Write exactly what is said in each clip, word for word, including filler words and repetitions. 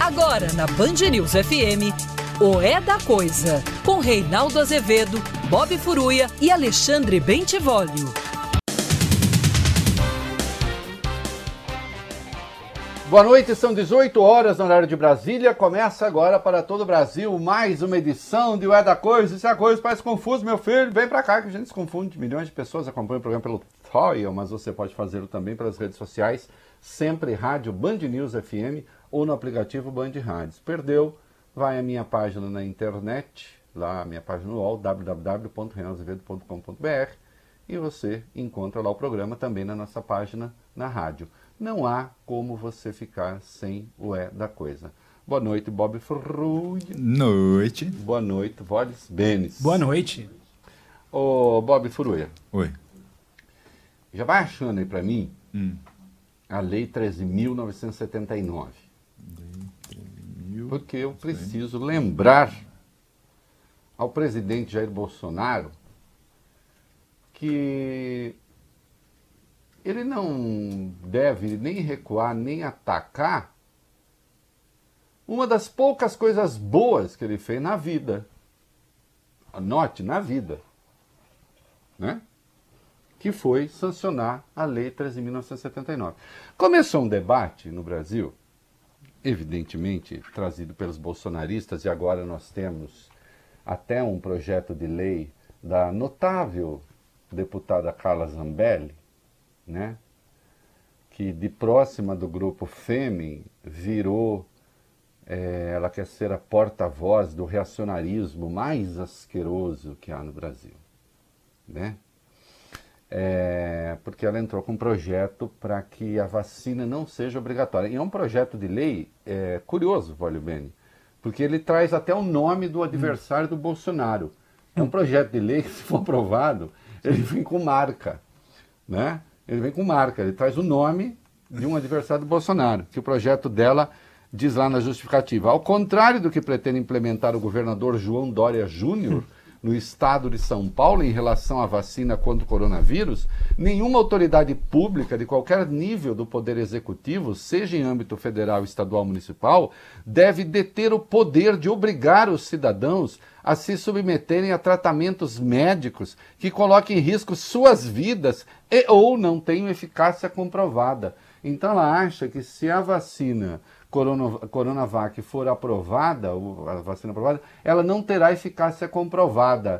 Agora na Band News F M, o É da Coisa, com Reinaldo Azevedo, Bob Furuyia e Alexandre Bentivolio. Boa noite, são dezoito horas no horário de Brasília. Começa agora para todo o Brasil mais uma edição de O É da Coisa. Se a coisa parece confusa, meu filho, vem pra cá que a gente se confunde. Milhões de pessoas acompanham o programa pelo Toil, mas você pode fazê-lo também pelas redes sociais, sempre rádio Band News F M ou no aplicativo Band Rádios. Perdeu? Vai à minha página na internet, lá a minha página no U O L, w w w ponto reinaldo azevedo ponto com ponto b r, e você encontra lá o programa também na nossa página na rádio. Não há como você ficar sem o É da Coisa. Boa noite, Bob Furuyia. Noite. Boa noite, Voles Benes. Boa noite. Ô, Bob Furuyia. Oi. Já vai achando aí pra mim Hum. a Lei treze mil novecentos e setenta e nove. Lei treze mil. Porque eu preciso lembrar ao presidente Jair Bolsonaro que ele não deve nem recuar, nem atacar uma das poucas coisas boas que ele fez na vida. Anote, na vida. Né? Que foi sancionar a Lei treze mil novecentos e setenta e nove. Começou um debate no Brasil, evidentemente trazido pelos bolsonaristas, e agora nós temos até um projeto de lei da notável deputada Carla Zambelli, né, que de próxima do grupo Fêmen virou, é, ela quer ser a porta-voz do reacionarismo mais asqueroso que há no Brasil, né? É, porque ela entrou com um projeto para que a vacina não seja obrigatória. E é um projeto de lei é, curioso, Volio Bene, porque ele traz até o nome do adversário do Bolsonaro. É um projeto de lei que, se for aprovado, ele vem com marca, né? Ele vem com marca, ele traz o nome de um adversário do Bolsonaro, que o projeto dela diz lá na justificativa. Ao contrário do que pretende implementar o governador João Dória Júnior no estado de São Paulo em relação à vacina contra o coronavírus, nenhuma autoridade pública de qualquer nível do poder executivo, seja em âmbito federal, estadual ou municipal, deve deter o poder de obrigar os cidadãos a se submeterem a tratamentos médicos que coloquem em risco suas vidas e ou não tenham eficácia comprovada. Então ela acha que se a vacina Corona, Coronavac for aprovada, a vacina aprovada, ela não terá eficácia comprovada.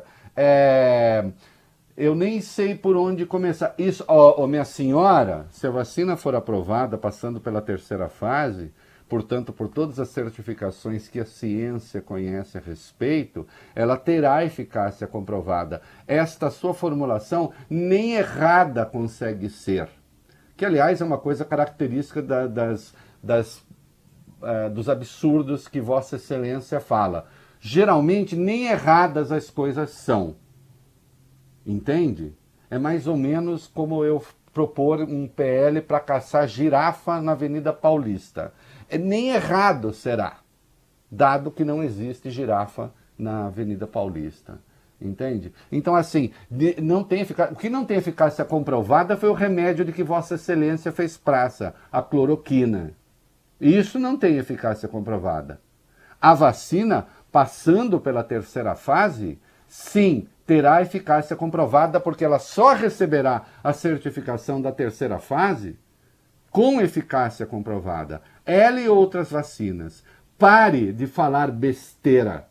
É, eu nem sei por onde começar. Isso, ó, ó, minha senhora, se a vacina for aprovada, passando pela terceira fase, portanto, por todas as certificações que a ciência conhece a respeito, ela terá eficácia comprovada. Esta sua formulação nem errada consegue ser. Que, aliás, é uma coisa característica da, das... das Uh, dos absurdos que Vossa Excelência fala. Geralmente nem erradas as coisas são. Entende? É mais ou menos como eu propor um P L para caçar girafa na Avenida Paulista. É, nem errado será, dado que não existe girafa na Avenida Paulista. Entende? Então, assim, de, não tem eficácia, o que não tem eficácia comprovada foi o remédio de que Vossa Excelência fez praça, a cloroquina. Isso não tem eficácia comprovada. A vacina, passando pela terceira fase, sim, terá eficácia comprovada, porque ela só receberá a certificação da terceira fase com eficácia comprovada. Ela e outras vacinas. Pare de falar besteira.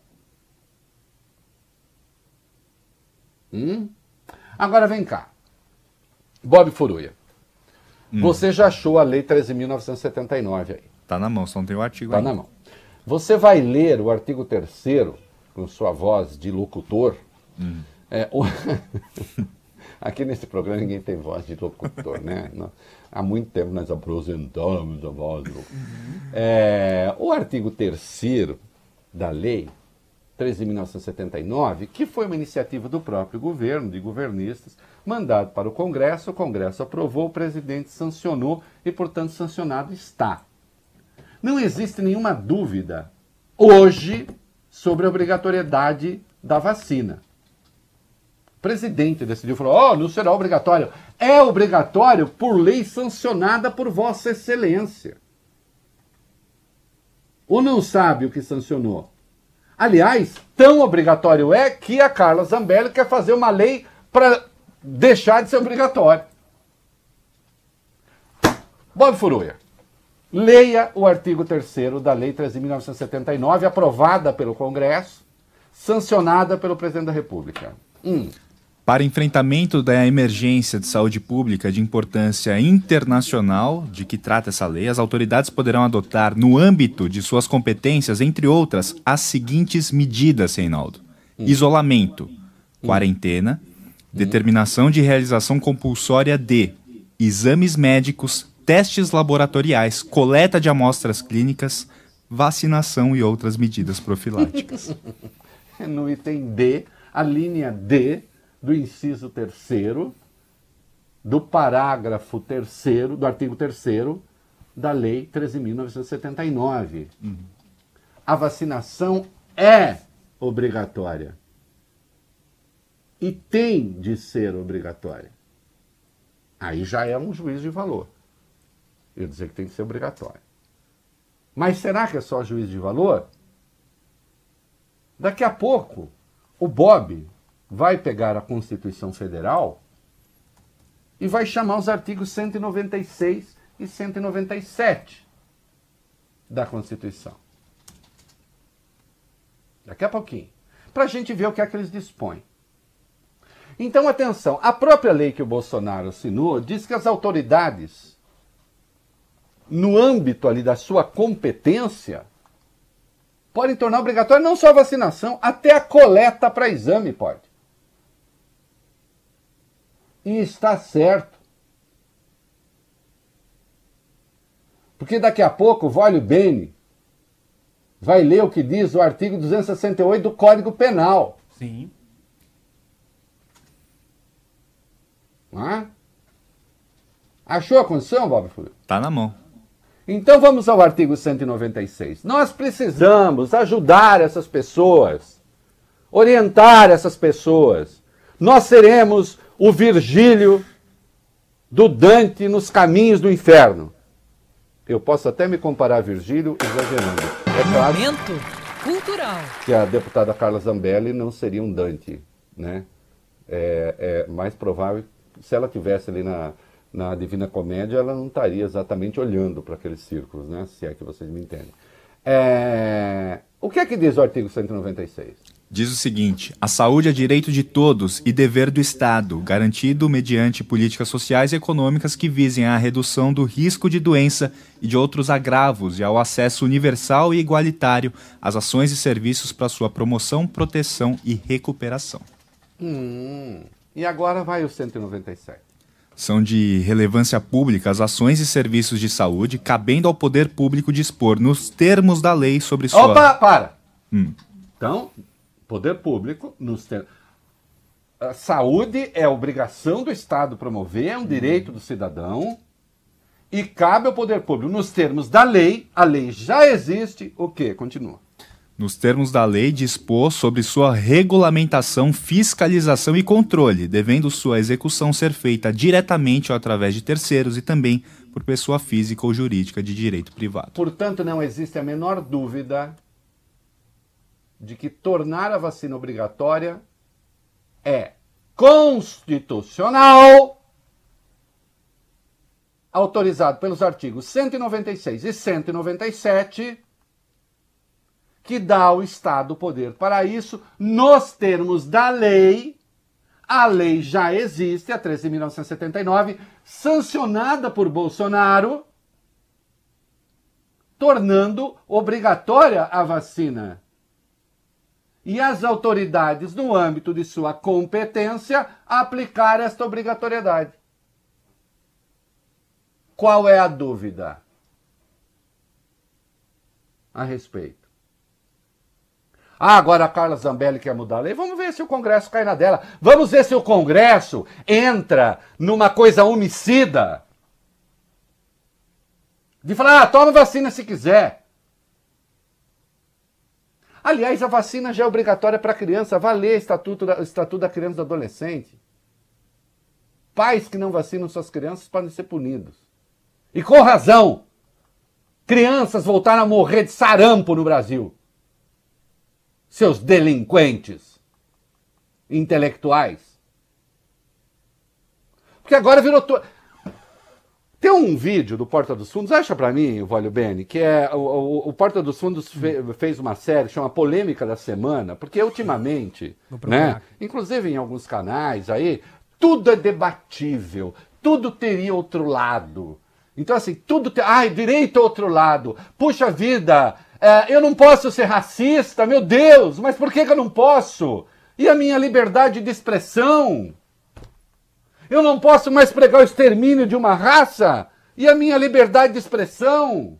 Hum? Agora vem cá. Bob Furuyia. Hum. Você já achou a Lei treze mil novecentos e setenta e nove aí? Tá na mão, só não tem o artigo Tá aí. na mão. Você vai ler o artigo terceiro, com sua voz de locutor. Hum. É, o... Aqui nesse programa ninguém tem voz de locutor, né? Há muito tempo nós apresentamos a voz de locutor. Uhum. É, o artigo terceiro da Lei treze mil novecentos e setenta e nove, que foi uma iniciativa do próprio governo, de governistas, mandado para o Congresso, o Congresso aprovou, o presidente sancionou e, portanto, sancionado está. Não existe nenhuma dúvida hoje sobre a obrigatoriedade da vacina. O presidente decidiu, falou, ó, oh, não será obrigatório. É obrigatório por lei sancionada por Vossa Excelência. Ou não sabe o que sancionou? Aliás, tão obrigatório é que a Carla Zambelli quer fazer uma lei para deixar de ser obrigatório. Bob Furuia, leia o artigo terceiro da Lei treze mil novecentos e setenta e nove, aprovada pelo Congresso, sancionada pelo Presidente da República. Um. Para enfrentamento da emergência de saúde pública de importância internacional de que trata essa lei, as autoridades poderão adotar, no âmbito de suas competências, entre outras, as seguintes medidas, Reinaldo. Hum. Isolamento, hum. quarentena, hum. determinação de realização compulsória de exames médicos, testes laboratoriais, coleta de amostras clínicas, vacinação e outras medidas profiláticas. No item D, a linha D do inciso terceiro, do parágrafo terceiro, do artigo terceiro da Lei treze mil novecentos e setenta e nove. Uhum. A vacinação é obrigatória. E tem de ser obrigatória. Aí já é um juízo de valor. Eu dizer que tem que ser obrigatório. Mas será que é só juízo de valor? Daqui a pouco, o Bob vai pegar a Constituição Federal e vai chamar os artigos cento e noventa e seis e cento e noventa e sete da Constituição. Daqui a pouquinho. Para a gente ver o que é que eles dispõem. Então, atenção, a própria lei que o Bolsonaro assinou diz que as autoridades, no âmbito ali da sua competência, podem tornar obrigatória não só a vacinação, até a coleta para exame pode. E está certo. Porque daqui a pouco o Vólio Bene vai ler o que diz o artigo duzentos e sessenta e oito do Código Penal. Sim. Ah? Achou a Constituição, Bob Furuia? Tá na mão. Então vamos ao artigo cento e noventa e seis. Nós precisamos ajudar essas pessoas, orientar essas pessoas. Nós seremos o Virgílio do Dante nos caminhos do inferno. Eu posso até me comparar a Virgílio exagerando. É claro Momento cultural. que a deputada Carla Zambelli não seria um Dante, né? É, é mais provável, se ela tivesse ali na, na Divina Comédia, ela não estaria exatamente olhando para aqueles círculos, né? Se é que vocês me entendem. É... O que é que diz o artigo cento e noventa e seis? Diz o seguinte: a saúde é direito de todos e dever do Estado, garantido mediante políticas sociais e econômicas que visem à redução do risco de doença e de outros agravos e ao acesso universal e igualitário às ações e serviços para sua promoção, proteção e recuperação. Hum, e agora vai o cento e noventa e sete. São de relevância pública as ações e serviços de saúde, cabendo ao poder público dispor, nos termos da lei, sobre sua... Opa, para! Hum. Então, poder público, nos termos... A saúde é obrigação do Estado promover, é um direito do cidadão, e cabe ao poder público, nos termos da lei, a lei já existe, o quê? Continua. Nos termos da lei, dispor sobre sua regulamentação, fiscalização e controle, devendo sua execução ser feita diretamente ou através de terceiros e também por pessoa física ou jurídica de direito privado. Portanto, não existe a menor dúvida de que tornar a vacina obrigatória é constitucional, autorizado pelos artigos cento e noventa e seis e cento e noventa e sete, que dá ao Estado o poder para isso, nos termos da lei. A lei já existe, a treze mil novecentos e setenta e nove, sancionada por Bolsonaro, tornando obrigatória a vacina. E as autoridades, no âmbito de sua competência, aplicar esta obrigatoriedade. Qual é a dúvida a respeito? Ah, agora a Carla Zambelli quer mudar a lei. Vamos ver se o Congresso cai na dela. Vamos ver se o Congresso entra numa coisa homicida de falar, ah, toma vacina se quiser. Aliás, a vacina já é obrigatória para criança. Vá ler o Estatuto da, Estatuto da Criança e do Adolescente. Pais que não vacinam suas crianças podem ser punidos. E com razão. Crianças voltaram a morrer de sarampo no Brasil. Seus delinquentes intelectuais. Porque agora virou... To... Tem um vídeo do Porta dos Fundos, acha pra mim, o Vólio Bene, que é o, o, o Porta dos Fundos fe, fez uma série, chama Polêmica da Semana, porque ultimamente, né, inclusive em alguns canais aí, tudo é debatível, tudo teria outro lado. Então assim, tudo tem... Ai, direito outro lado. Puxa vida, é, eu não posso ser racista, meu Deus, mas por que, que eu não posso? E a minha liberdade de expressão? Eu não posso mais pregar o extermínio de uma raça? E a minha liberdade de expressão?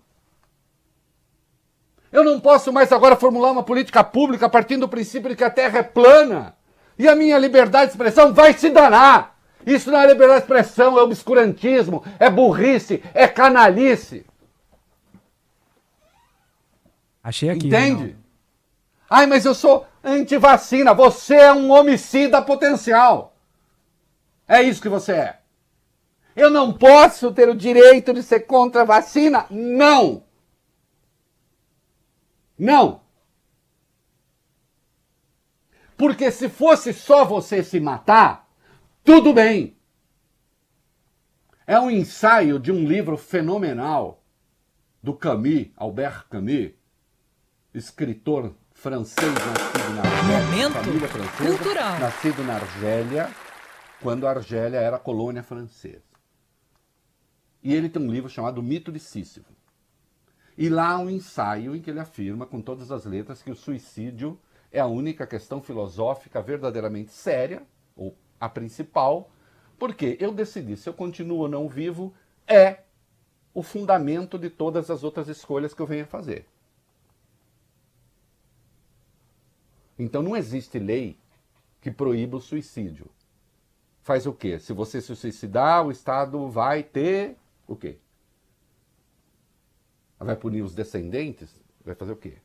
Eu não posso mais agora formular uma política pública partindo do princípio de que a Terra é plana? E a minha liberdade de expressão vai se danar? Isso não é liberdade de expressão, é obscurantismo, é burrice, é canalice. Achei aqui. Entende? Não. Ai, mas eu sou anti-vacina. Você é um homicida potencial. É isso que você é. Eu não posso ter o direito de ser contra a vacina? Não. Não. Porque se fosse só você se matar, tudo bem. É um ensaio de um livro fenomenal do Camus, Albert Camus, escritor francês nascido na Argélia. Momento Família francesa, cultural. nascido na Argélia, quando a Argélia era colônia francesa. E ele tem um livro chamado Mito de Sísifo. E lá há um ensaio em que ele afirma, com todas as letras, que o suicídio é a única questão filosófica verdadeiramente séria, ou a principal, porque eu decidi se eu continuo ou não vivo é o fundamento de todas as outras escolhas que eu venho a fazer. Então não existe lei que proíba o suicídio. Faz o quê? Se você se suicidar, o Estado vai ter o quê? Vai punir os descendentes? Vai fazer o quê?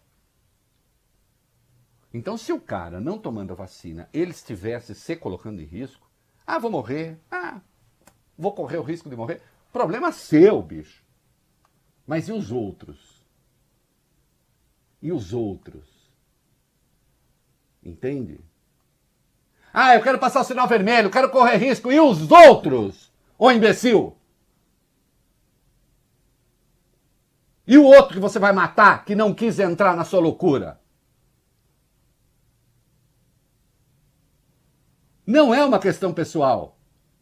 Então, se o cara, não tomando a vacina, ele estivesse se colocando em risco, ah, vou morrer, ah, vou correr o risco de morrer, problema seu, bicho. Mas e os outros? E os outros? Entende? Ah, eu quero passar o sinal vermelho, quero correr risco. E os outros? Ô imbecil! E o outro que você vai matar, que não quis entrar na sua loucura? Não é uma questão pessoal.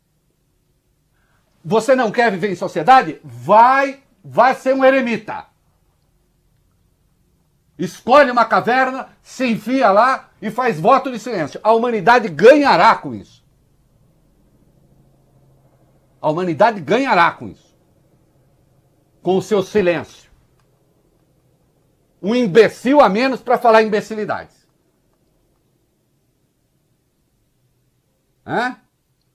Você não quer viver em sociedade? Vai, vai ser um eremita. Escolhe uma caverna, se enfia lá e faz voto de silêncio. A humanidade ganhará com isso. A humanidade ganhará com isso. Com o seu silêncio. Um imbecil a menos para falar imbecilidades. Hã?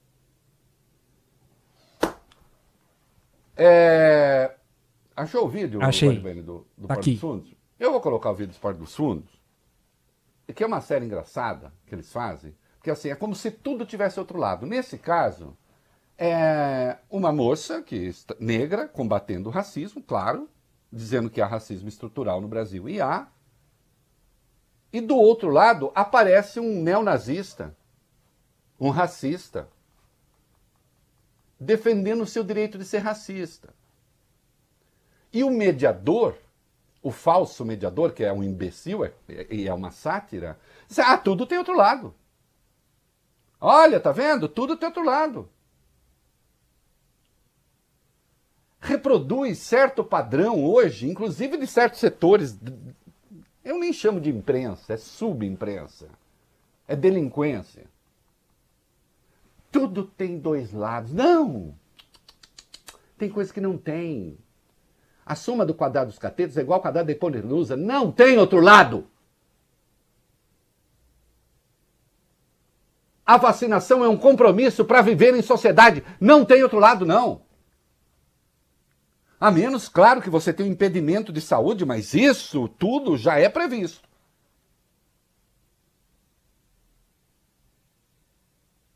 É... Achou o vídeo? Achei. Do, do Tá Porta aqui. dos Fundos? Eu vou colocar o vídeo do Porta dos Fundos, que é uma série engraçada que eles fazem, porque assim, é como se tudo tivesse outro lado. Nesse caso, é uma moça que está, negra, combatendo o racismo, claro, dizendo que há racismo estrutural no Brasil, e há. E do outro lado aparece um neonazista, um racista, defendendo o seu direito de ser racista. E o mediador, o falso mediador, que é um imbecil e é uma sátira, diz, ah, tudo tem outro lado. Olha, tá vendo? Tudo tem outro lado. Reproduz certo padrão hoje, inclusive de certos setores, eu nem chamo de imprensa, é subimprensa, é delinquência. Tudo tem dois lados. Não! Tem coisa que não tem. A soma do quadrado dos catetos é igual ao quadrado da hipotenusa. Não tem outro lado. A vacinação é um compromisso para viver em sociedade. Não tem outro lado, não. A menos, claro, que você tem um impedimento de saúde, mas isso tudo já é previsto.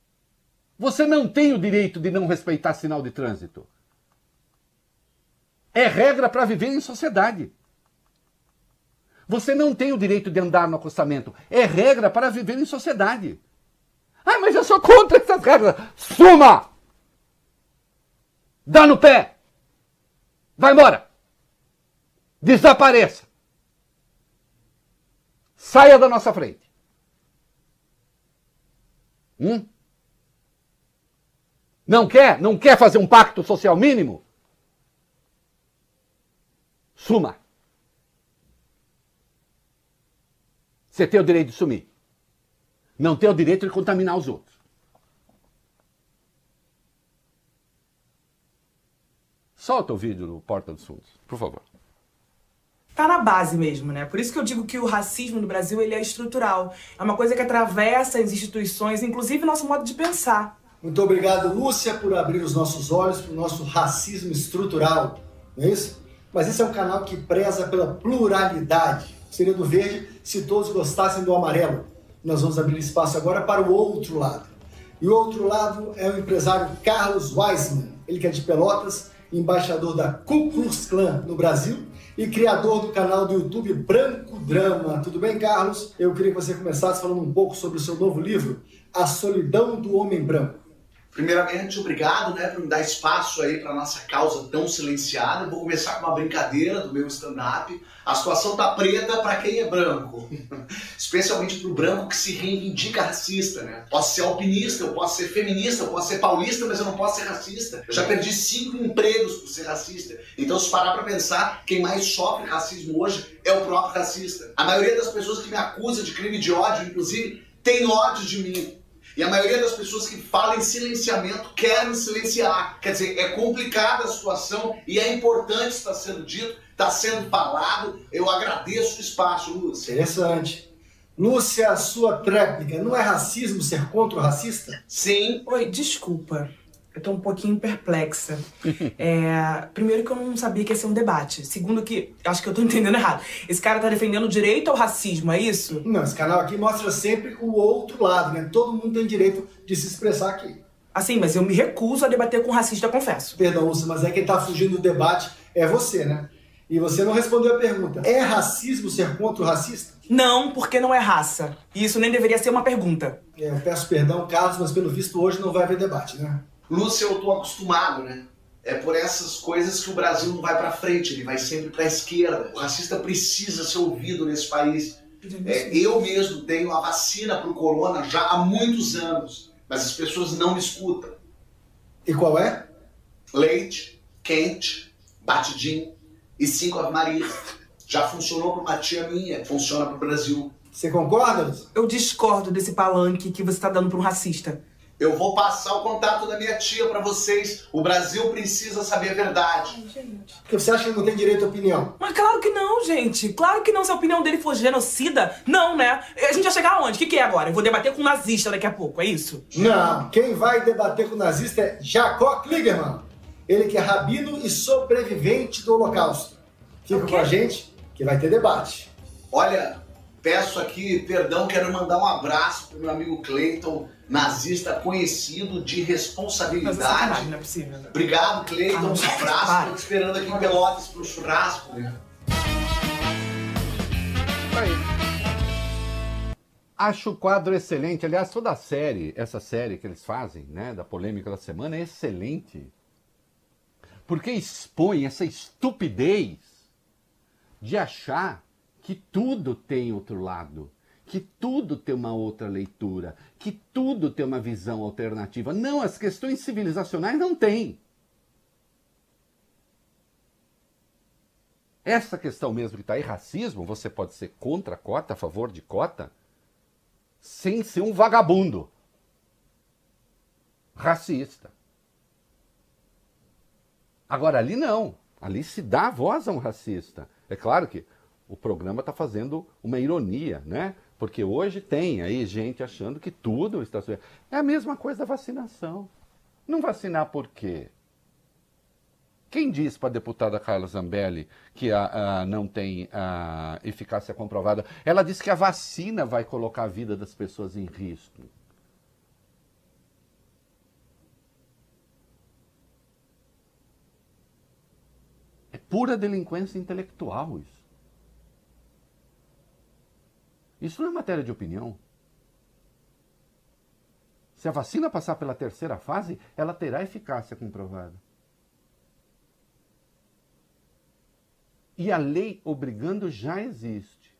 Você não tem o direito de não respeitar sinal de trânsito. É regra para viver em sociedade. Você não tem o direito de andar no acostamento. É regra para viver em sociedade. Ah, mas eu sou contra essas regras. Suma! Dá no pé! Vai embora! Desapareça! Saia da nossa frente. Hum? Não quer? Não quer fazer um pacto social mínimo? Suma. Você tem o direito de sumir. Não tem o direito de contaminar os outros. Solta o vídeo do Porta dos Fundos, por favor. Tá na base mesmo, né? Por isso que eu digo que o racismo no Brasil ele é estrutural. É uma coisa que atravessa as instituições, inclusive nosso modo de pensar. Muito obrigado, Lúcia, por abrir os nossos olhos para o nosso racismo estrutural, não é isso? Mas esse é um canal que preza pela pluralidade. Seria do verde se todos gostassem do amarelo. Nós vamos abrir espaço agora para o outro lado. E o outro lado é o empresário Carlos Weisman. Ele que é de Pelotas, embaixador da Ku Klux Klan no Brasil e criador do canal do YouTube Branco Drama. Tudo bem, Carlos? Eu queria que você começasse falando um pouco sobre o seu novo livro, A Solidão do Homem Branco. Primeiramente, obrigado, né, por me dar espaço aí para nossa causa tão silenciada. Eu vou começar com uma brincadeira do meu stand-up. A situação tá preta para quem é branco. Especialmente pro branco que se reivindica racista, né? Posso ser alpinista, eu posso ser feminista, eu posso ser paulista, mas eu não posso ser racista. Eu já perdi cinco empregos por ser racista. Então, se parar para pensar, quem mais sofre racismo hoje é o próprio racista. A maioria das pessoas que me acusa de crime de ódio, inclusive, tem ódio de mim. E a maioria das pessoas que falam em silenciamento querem me silenciar. Quer dizer, é complicada a situação e é importante estar sendo dito, está sendo falado. Eu agradeço o espaço, Lúcia. Interessante. Lúcia, a sua tréplica, não é racismo ser contra o racista? Sim. Oi, desculpa. Eu tô um pouquinho perplexa. É, primeiro que eu não sabia que ia ser um debate. Segundo que, acho que eu tô entendendo errado. Esse cara tá defendendo o direito ao racismo, é isso? Não, esse canal aqui mostra sempre o outro lado, né? Todo mundo tem direito de se expressar aqui. Assim, mas eu me recuso a debater com racista, confesso. Perdão, Lúcia, mas é quem tá fugindo do debate é você, né? E você não respondeu a pergunta. É racismo ser contra o racista? Não, porque não é raça. E isso nem deveria ser uma pergunta. É, eu peço perdão, Carlos, mas pelo visto hoje não vai haver debate, né? Lúcia, eu tô acostumado, né? É por essas coisas que o Brasil não vai pra frente, ele vai sempre pra esquerda. O racista precisa ser ouvido nesse país. É, eu mesmo tenho a vacina pro corona já há muitos anos, mas as pessoas não me escutam. E qual é? Leite, quente, batidinho e cinco Ave Maria. Já funcionou pra uma tia minha, funciona pro Brasil. Você concorda, Lúcia? Eu discordo desse palanque que você tá dando pra um racista. Eu vou passar o contato da minha tia pra vocês. O Brasil precisa saber a verdade. Ai, gente. Porque você acha que ele não tem direito à opinião? Mas claro que não, gente. Claro que não. Se a opinião dele for genocida, não, né? A gente vai chegar aonde? O que, que é agora? Eu vou debater com um nazista daqui a pouco, é isso? Não. Quem vai debater com o nazista é Jacó Kligerman. Ele que é rabino e sobrevivente do Holocausto. Fica com a gente que vai ter debate. Olha, peço aqui perdão, quero mandar um abraço pro meu amigo Cleiton, nazista conhecido de Mas é responsabilidade. sacanagem, não é possível. Né? Obrigado, Cleiton. Ah, não. Um abraço. Para. Tô te esperando aqui em Pelotas pro churrasco, né? Acho o quadro excelente. Aliás, toda a série, essa série que eles fazem, né, da polêmica da semana, é excelente. Porque expõe essa estupidez de achar que tudo tem outro lado, que tudo tem uma outra leitura, que tudo tem uma visão alternativa. Não, as questões civilizacionais não têm. Essa questão mesmo que está aí, racismo, você pode ser contra a cota, a favor de cota, sem ser um vagabundo racista. Agora, ali não. Ali se dá voz a um racista. É claro que o programa está fazendo uma ironia, né? Porque hoje tem aí gente achando que tudo está... É a mesma coisa da vacinação. Não vacinar por quê? Quem disse para a deputada Carla Zambelli que a, a, não tem a eficácia comprovada? Ela disse que a vacina vai colocar a vida das pessoas em risco. pura delinquência intelectual isso. Isso não é matéria de opinião. Se a vacina passar pela terceira fase, ela terá eficácia comprovada. E a lei obrigando já existe.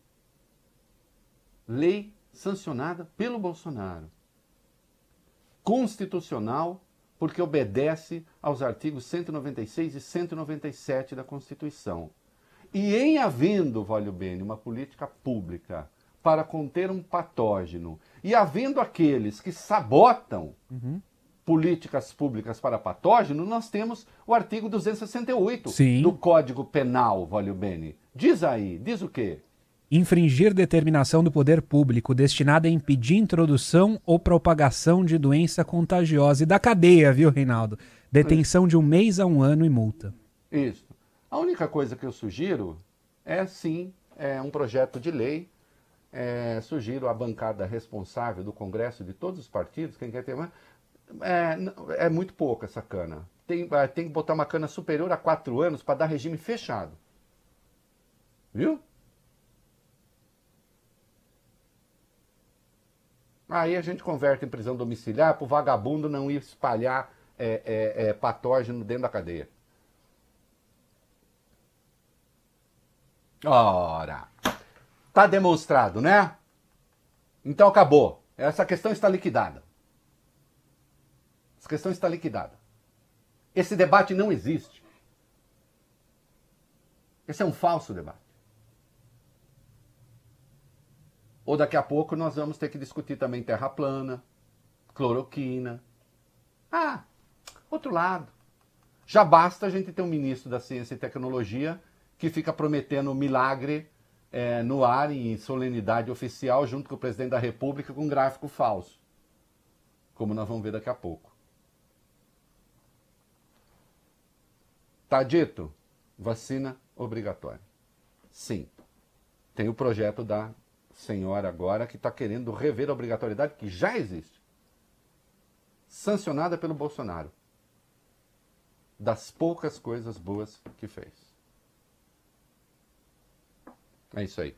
Lei sancionada pelo Bolsonaro. Constitucional, porque obedece aos artigos cento e noventa e seis e cento e noventa e sete da Constituição. E em havendo, Vólio Bene, uma política pública para conter um patógeno, e havendo aqueles que sabotam uhum. políticas públicas para patógeno, nós temos o artigo duzentos e sessenta e oito Sim. do Código Penal, Vólio Bene. Diz aí, diz o quê? Infringir determinação do poder público destinada a impedir introdução ou propagação de doença contagiosa e da cadeia, viu, Reinaldo? Detenção de um mês a um ano e multa. Isso. A única coisa que eu sugiro é, sim, é um projeto de lei. É, sugiro à bancada responsável do Congresso de todos os partidos, quem quer ter mais, é, é muito pouco essa cana. Tem, tem que botar uma cana superior a quatro anos para dar regime fechado. Viu? Aí a gente converte em prisão domiciliar para o vagabundo não ir espalhar é, é, é, patógeno dentro da cadeia. Ora, tá demonstrado, né? Então acabou. Essa questão está liquidada. Essa questão está liquidada. Esse debate não existe. Esse é um falso debate. Ou daqui a pouco nós vamos ter que discutir também terra plana, cloroquina. Ah, outro lado. Já basta a gente ter um ministro da Ciência e Tecnologia que fica prometendo milagre é, no ar em solenidade oficial junto com o presidente da República com um gráfico falso. Como nós vamos ver daqui a pouco. Tá dito? Vacina obrigatória. Sim. Tem o projeto da senhora agora que está querendo rever a obrigatoriedade que já existe. Sancionada pelo Bolsonaro. Das poucas coisas boas que fez. É isso aí.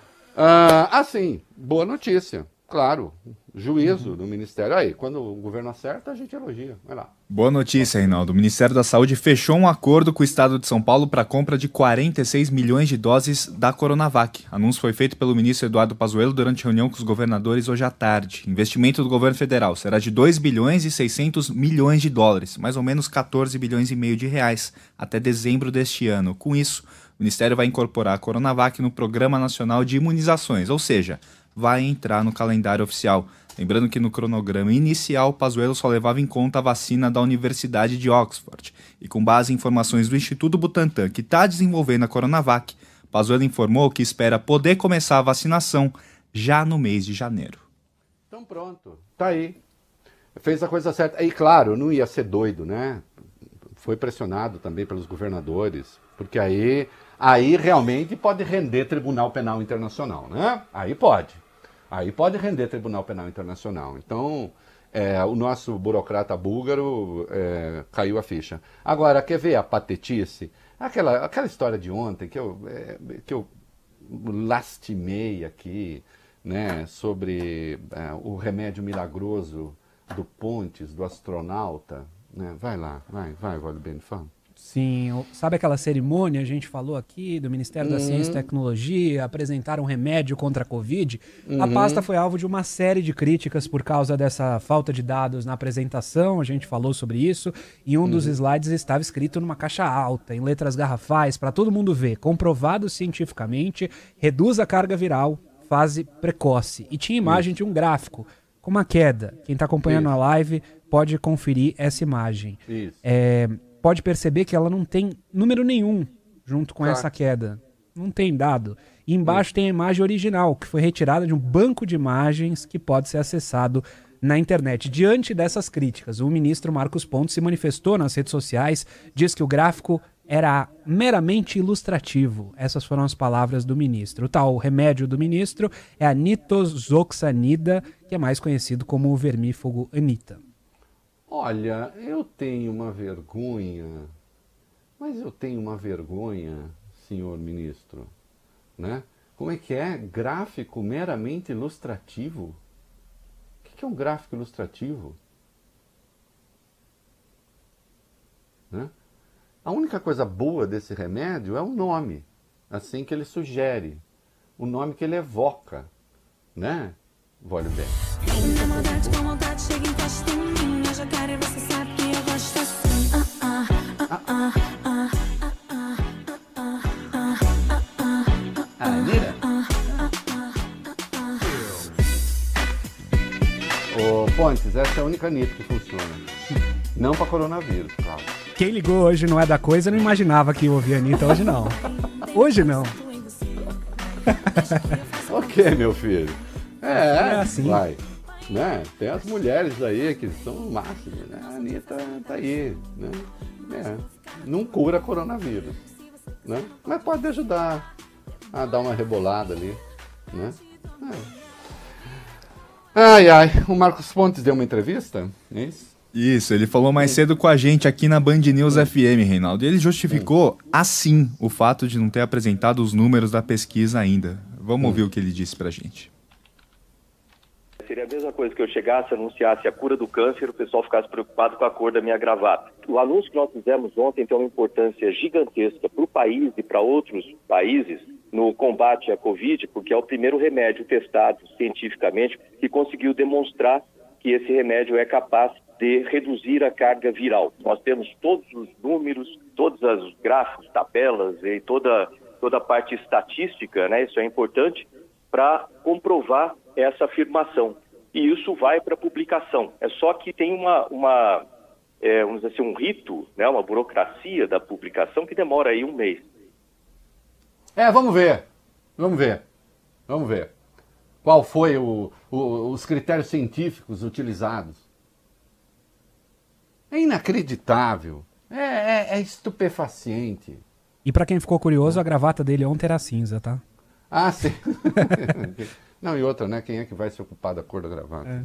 Ah, sim, boa notícia. Claro, juízo uhum. do Ministério. Aí, quando o governo acerta, a gente elogia. Vai lá. Boa notícia, Reinaldo. O Ministério da Saúde fechou um acordo com o Estado de São Paulo para a compra de quarenta e seis milhões de doses da Coronavac. O anúncio foi feito pelo ministro Eduardo Pazuello durante reunião com os governadores hoje à tarde. O investimento do governo federal será de dois bilhões e seiscentos milhões de dólares, mais ou menos quatorze bilhões e meio de reais, até dezembro deste ano. Com isso, o Ministério vai incorporar a Coronavac no Programa Nacional de Imunizações, ou seja, vai entrar no calendário oficial. Lembrando que no cronograma inicial, Pazuello só levava em conta a vacina da Universidade de Oxford. E com base em informações do Instituto Butantan, que está desenvolvendo a Coronavac, Pazuello informou que espera poder começar a vacinação já no mês de janeiro. Então pronto, tá aí. Fez a coisa certa. E claro, não ia ser doido, né? Foi pressionado também pelos governadores, porque aí, aí realmente pode render Tribunal Penal Internacional, né? Aí pode. Aí pode render Tribunal Penal Internacional. Então, é, o nosso burocrata búlgaro é, caiu a ficha. Agora, quer ver a patetice? Aquela, aquela história de ontem que eu, é, que eu lastimei aqui, né, sobre é, o remédio milagroso do Pontes, do astronauta. Né? Vai lá, vai, vai, Vólio Bene, fala. Sim, sabe aquela cerimônia, a gente falou aqui, do Ministério uhum. da Ciência e Tecnologia, apresentaram um remédio contra a Covid. Uhum. A pasta foi alvo de uma série de críticas por causa dessa falta de dados na apresentação, a gente falou sobre isso, e um uhum. dos slides estava escrito numa caixa alta, em letras garrafais, para todo mundo ver, comprovado cientificamente, reduz a carga viral, fase precoce. E tinha imagem isso. de um gráfico, com uma queda. Quem está acompanhando isso. a live pode conferir essa imagem. Isso. É... pode perceber que ela não tem número nenhum junto com claro. essa queda. Não tem dado. E embaixo Sim. tem a imagem original, que foi retirada de um banco de imagens que pode ser acessado na internet. Diante dessas críticas, o ministro Marcos Pontes se manifestou nas redes sociais, diz que o gráfico era meramente ilustrativo. Essas foram as palavras do ministro. O tal remédio do ministro é a nitazoxanida, que é mais conhecido como o vermífugo Anita. Olha, eu tenho uma vergonha Mas eu tenho uma vergonha, senhor ministro, né? Como é que é? Gráfico meramente ilustrativo? O que é um gráfico ilustrativo? Né? A única coisa boa desse remédio é o nome, assim que ele sugere, o nome que ele evoca, né? Olha bem. Na maldade, com maldade, chega e encosta em mim. Eu já quero e você sabe que eu gosto assim. Ah, ah, ah, ah, ah, ah, ah, Ah, Nira? Ô, Pontes, essa é a única Anitta que funciona. Não para coronavírus, claro. Quem ligou hoje não é da coisa, não imaginava que ia ouvir a Anitta hoje não. Hoje não. Ok, meu filho. É, é assim. Vai. Né? Tem as mulheres aí que são máximas, né? A Anitta tá aí, né? É. Não cura coronavírus, né? Mas pode ajudar a dar uma rebolada ali, né? É. Ai, ai, o Marcos Pontes deu uma entrevista, é isso? Isso, ele falou mais cedo com a gente aqui na Band News F M, Reinaldo. E ele justificou, assim, o fato de não ter apresentado os números da pesquisa ainda. Vamos ouvir o que ele disse pra gente. Seria a mesma coisa que eu chegasse, anunciasse a cura do câncer, o pessoal ficasse preocupado com a cor da minha gravata. O anúncio que nós fizemos ontem tem uma importância gigantesca para o país e para outros países no combate à Covid, porque é o primeiro remédio testado cientificamente que conseguiu demonstrar que esse remédio é capaz de reduzir a carga viral. Nós temos todos os números, todos os gráficos, tabelas e toda, toda a parte estatística, né? Isso é importante para comprovar essa afirmação. E isso vai para publicação. É só que tem uma, uma é, vamos dizer assim, um rito, né? Uma burocracia da publicação que demora aí um mês. É, vamos ver. Vamos ver. Vamos ver. Qual foi o, o, os critérios científicos utilizados? É inacreditável. É, é, é estupefaciente. E pra quem ficou curioso, a gravata dele ontem era cinza, tá? Ah, sim. Não, e outra, né? Quem é que vai se ocupar da cor da gravata? É.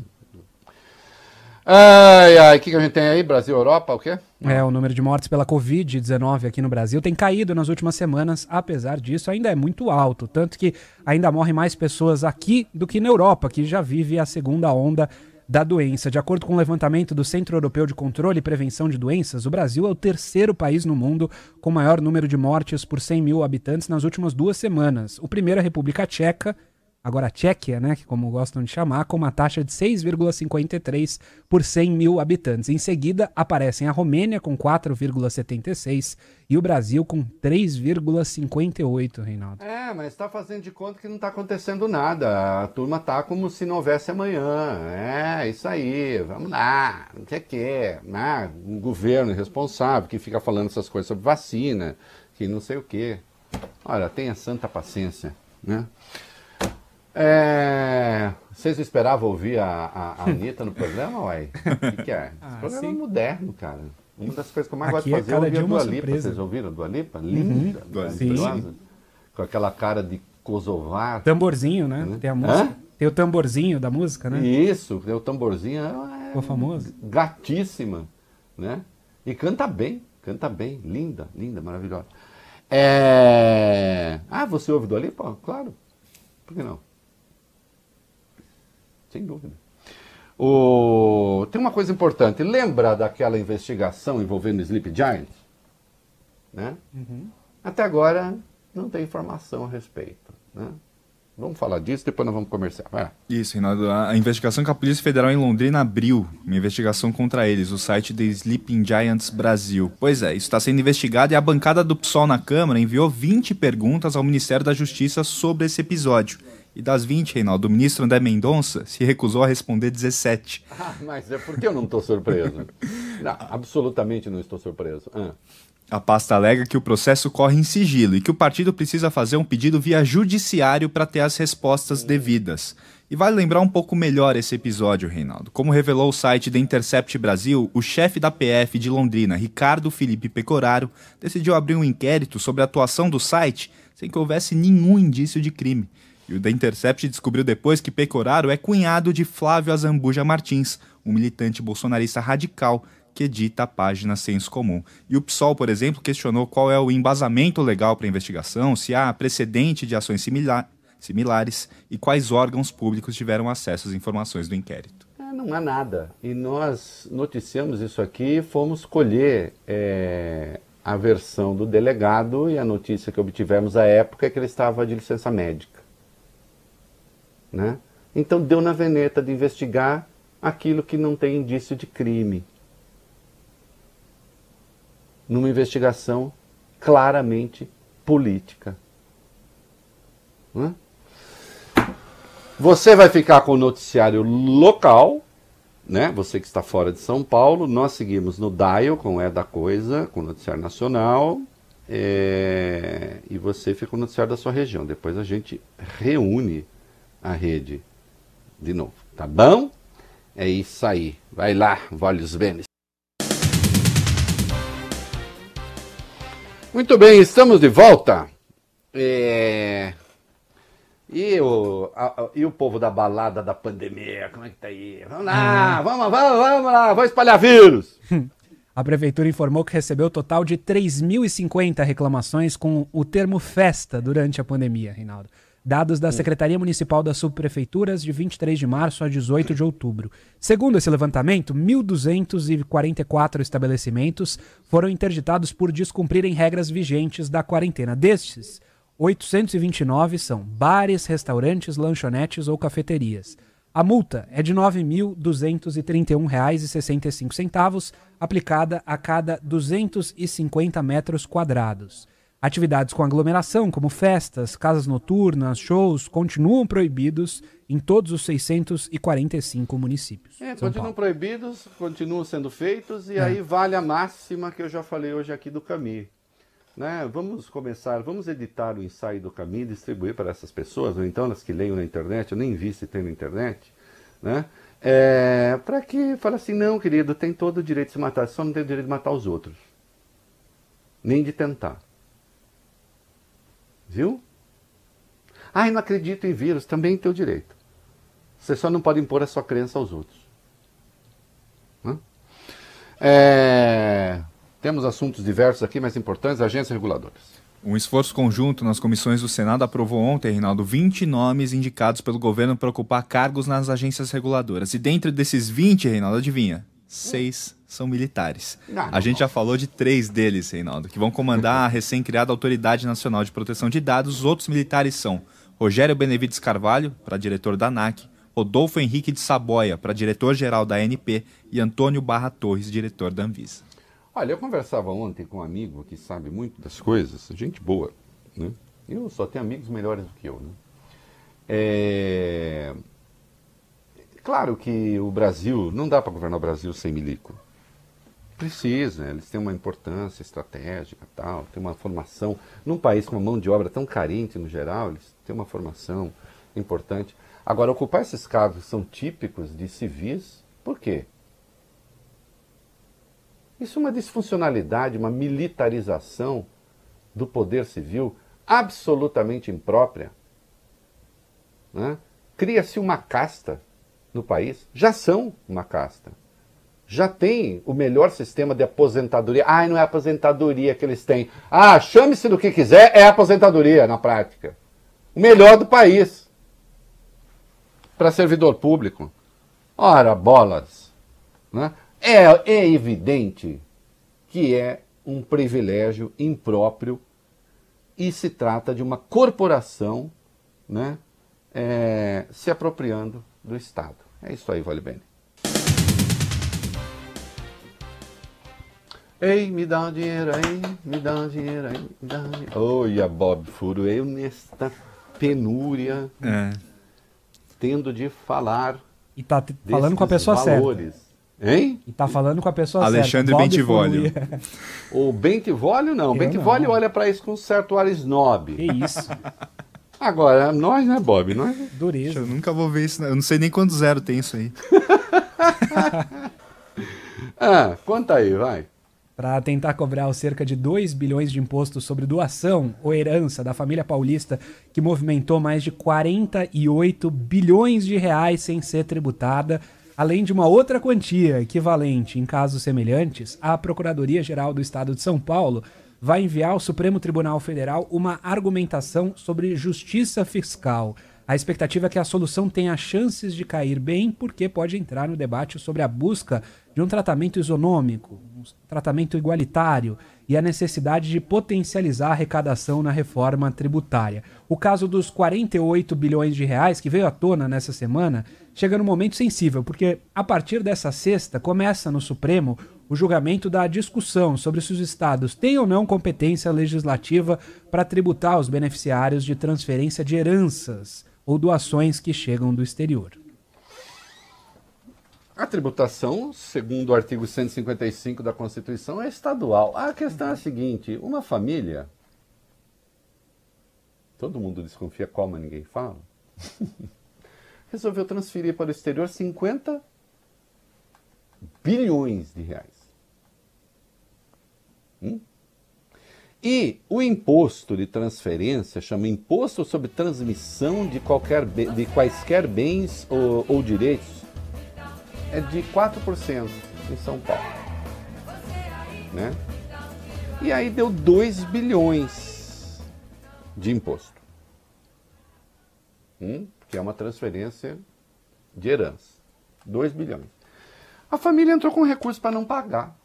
Ai, ai, o que, que a gente tem aí? Brasil, Europa, o quê? É, o número de mortes pela covid dezenove aqui no Brasil tem caído nas últimas semanas, apesar disso ainda é muito alto, tanto que ainda morrem mais pessoas aqui do que na Europa, que já vive a segunda onda da doença. De acordo com o levantamento do Centro Europeu de Controle e Prevenção de Doenças, o Brasil é o terceiro país no mundo com maior número de mortes por cem mil habitantes nas últimas duas semanas. O primeiro é a República Tcheca, agora a Tchequia, né, que como gostam de chamar, com uma taxa de seis vírgula cinquenta e três por cem mil habitantes. Em seguida, aparecem a Romênia com quatro vírgula setenta e seis e o Brasil com três vírgula cinquenta e oito, Reinaldo. É, mas está fazendo de conta que não está acontecendo nada. A turma tá como se não houvesse amanhã. É, isso aí, vamos lá, não sei o quê. Né? Um governo irresponsável que fica falando essas coisas sobre vacina, que não sei o quê. Olha, tenha santa paciência, né? É... Vocês esperavam ouvir a, a, a Anitta no programa, uai? O que, que é? Esse ah, programa sim. é moderno, cara. Uma das coisas que eu mais Aqui gosto de fazer é cada ouvir a dia uma Dua Lipa. surpresa. Vocês ouviram a Dua Lipa? Linda, Uhum. maravilhosa. Com aquela cara de Kosovar. Tamborzinho, né? Né? Tem a música. Hã? Tem o tamborzinho da música, né? Isso, o tamborzinho é Ficou famoso. gatíssima, né? E canta bem, canta bem, linda, linda, maravilhosa. É... Ah, você ouve Dua Lipa? Claro, por que não? Sem dúvida. O... Tem uma coisa importante, lembra daquela investigação envolvendo o Sleep Giant? Né? Uhum. Até agora não tem informação a respeito, né? Vamos falar disso, depois nós vamos comerciar. Vai. Isso, Reinaldo. A investigação que a Polícia Federal em Londrina abriu, uma investigação contra eles, o site The Sleeping Giants Brasil. Pois é, isso está sendo investigado e a bancada do P SOL na Câmara enviou vinte perguntas ao Ministério da Justiça sobre esse episódio. E das vinte, Reinaldo, o ministro André Mendonça se recusou a responder dezessete. Ah, mas é porque eu não estou surpreso. Não, absolutamente não estou surpreso. Ah. A pasta alega que o processo corre em sigilo e que o partido precisa fazer um pedido via judiciário para ter as respostas devidas. E vale lembrar um pouco melhor esse episódio, Reinaldo. Como revelou o site The Intercept Brasil, o chefe da P F de Londrina, Ricardo Felipe Pecoraro, decidiu abrir um inquérito sobre a atuação do site sem que houvesse nenhum indício de crime. E o The Intercept descobriu depois que Pecoraro é cunhado de Flávio Azambuja Martins, um militante bolsonarista radical que dita a página Senso Comum. E o P SOL, por exemplo, questionou qual é o embasamento legal para a investigação, se há precedente de ações simila- similares e quais órgãos públicos tiveram acesso às informações do inquérito. É, não há nada. E nós noticiamos isso aqui, fomos colher é, a versão do delegado e a notícia que obtivemos à época é que ele estava de licença médica. Né? Então deu na veneta de investigar aquilo que não tem indício de crime. Numa investigação claramente política. Né? Você vai ficar com o noticiário local, né? Você que está fora de São Paulo. Nós seguimos no Dial, com É da Coisa, com o noticiário nacional. É... E você fica com o noticiário da sua região. Depois a gente reúne a rede de novo. Tá bom? É isso aí. Vai lá, Vólios Benes. Muito bem, estamos de volta. É... E, o, a, a, e o povo da balada da pandemia, como é que tá aí? Vamos lá, vamos, vamos, vamos lá, vamos espalhar vírus. A prefeitura informou que recebeu um total de três mil e cinquenta reclamações com o termo festa durante a pandemia, Reinaldo. Dados da Secretaria Municipal das Subprefeituras de vinte e três de março a dezoito de outubro. Segundo esse levantamento, mil duzentos e quarenta e quatro estabelecimentos foram interditados por descumprirem regras vigentes da quarentena. Destes, oitocentos e vinte e nove são bares, restaurantes, lanchonetes ou cafeterias. A multa é de nove mil duzentos e trinta e um reais e sessenta e cinco centavos, aplicada a cada duzentos e cinquenta metros quadrados. Atividades com aglomeração, como festas, casas noturnas, shows, continuam proibidos em todos os seiscentos e quarenta e cinco municípios. É, continuam proibidos, continuam sendo feitos, e é. aí vale a máxima que eu já falei hoje aqui do Camille. Né? Vamos começar, vamos editar o ensaio do Camille e distribuir para essas pessoas, ou então as que leiam na internet, eu nem vi se tem na internet, né? É, para que fale assim, não, querido, tem todo o direito de se matar, só não tem o direito de matar os outros. Nem de tentar. Viu? Ah, eu não acredito em vírus, também tem o direito. Você só não pode impor a sua crença aos outros. Hã? É, temos assuntos diversos aqui, mas importantes, agências reguladoras. Um esforço conjunto nas comissões do Senado aprovou ontem, Reinaldo, vinte nomes indicados pelo governo para ocupar cargos nas agências reguladoras. E dentro desses vinte, Reinaldo, adivinha? Seis são militares. Não, a gente já falou de três deles, Reinaldo, que vão comandar a recém-criada Autoridade Nacional de Proteção de Dados. Os outros militares são Rogério Benevides Carvalho, para diretor da ANAC, Rodolfo Henrique de Saboia, para diretor-geral da A N P, e Antônio Barra Torres, diretor da Anvisa. Olha, eu conversava ontem com um amigo que sabe muito das coisas, gente boa, né? Eu só tenho amigos melhores do que eu, né? É... Claro que o Brasil, não dá para governar o Brasil sem milico. Precisa, eles têm uma importância estratégica, tal, tem uma formação. Num país com uma mão de obra tão carente no geral, eles têm uma formação importante. Agora, ocupar esses cargos que são típicos de civis, por quê? Isso é uma disfuncionalidade, uma militarização do poder civil absolutamente imprópria. Né? Cria-se uma casta no país, já são uma casta. Já tem o melhor sistema de aposentadoria. Ah, não é aposentadoria que eles têm. Ah, chame-se do que quiser, é aposentadoria na prática. O melhor do país. Para servidor público. Ora, bolas. Né? É, é evidente que é um privilégio impróprio e se trata de uma corporação, né, é, se apropriando do Estado. É isso aí, vale bem. Ei, me dá um dinheiro aí, me dá um dinheiro aí, me dá um dinheiro. Olha, Bob Furo, eu nesta penúria, é. tendo de falar. E tá t- falando com a pessoa valores. certa. Hein? E tá falando com a pessoa Alexandre certa. Bentivolio. O Bentivolio não. O Bentivolio olha para isso com um certo ar snob. Que isso? Agora, nós, né, Bob? Nós... Dureza. Eu nunca vou ver isso. Eu não sei nem quanto zero tem isso aí. Ah, conta aí, vai. Para tentar cobrar os cerca de dois bilhões de impostos sobre doação ou herança da família paulista, que movimentou mais de quarenta e oito bilhões de reais sem ser tributada, Além de uma outra quantia equivalente em casos semelhantes, a Procuradoria-Geral do Estado de São Paulo vai enviar ao Supremo Tribunal Federal uma argumentação sobre justiça fiscal. A expectativa é que a solução tenha chances de cair bem, porque pode entrar no debate sobre a busca de um tratamento isonômico, um tratamento igualitário e a necessidade de potencializar a arrecadação na reforma tributária. O caso dos quarenta e oito bilhões de reais, que veio à tona nessa semana, chega num momento sensível, porque a partir dessa sexta começa no Supremo o julgamento da discussão sobre se os estados têm ou não competência legislativa para tributar os beneficiários de transferência de heranças ou doações que chegam do exterior. A tributação, segundo o artigo cento e cinquenta e cinco da Constituição, é estadual. A questão é a seguinte, uma família, todo mundo desconfia qual, mas ninguém fala, resolveu transferir para o exterior cinquenta bilhões de reais. Hum? E o imposto de transferência chama Imposto sobre Transmissão de, qualquer, de quaisquer bens ou, ou direitos, é de quatro por cento em São Paulo. Né? E aí deu dois bilhões de imposto. Hum? Que é uma transferência de herança. dois bilhões. A família entrou com recurso para não pagar.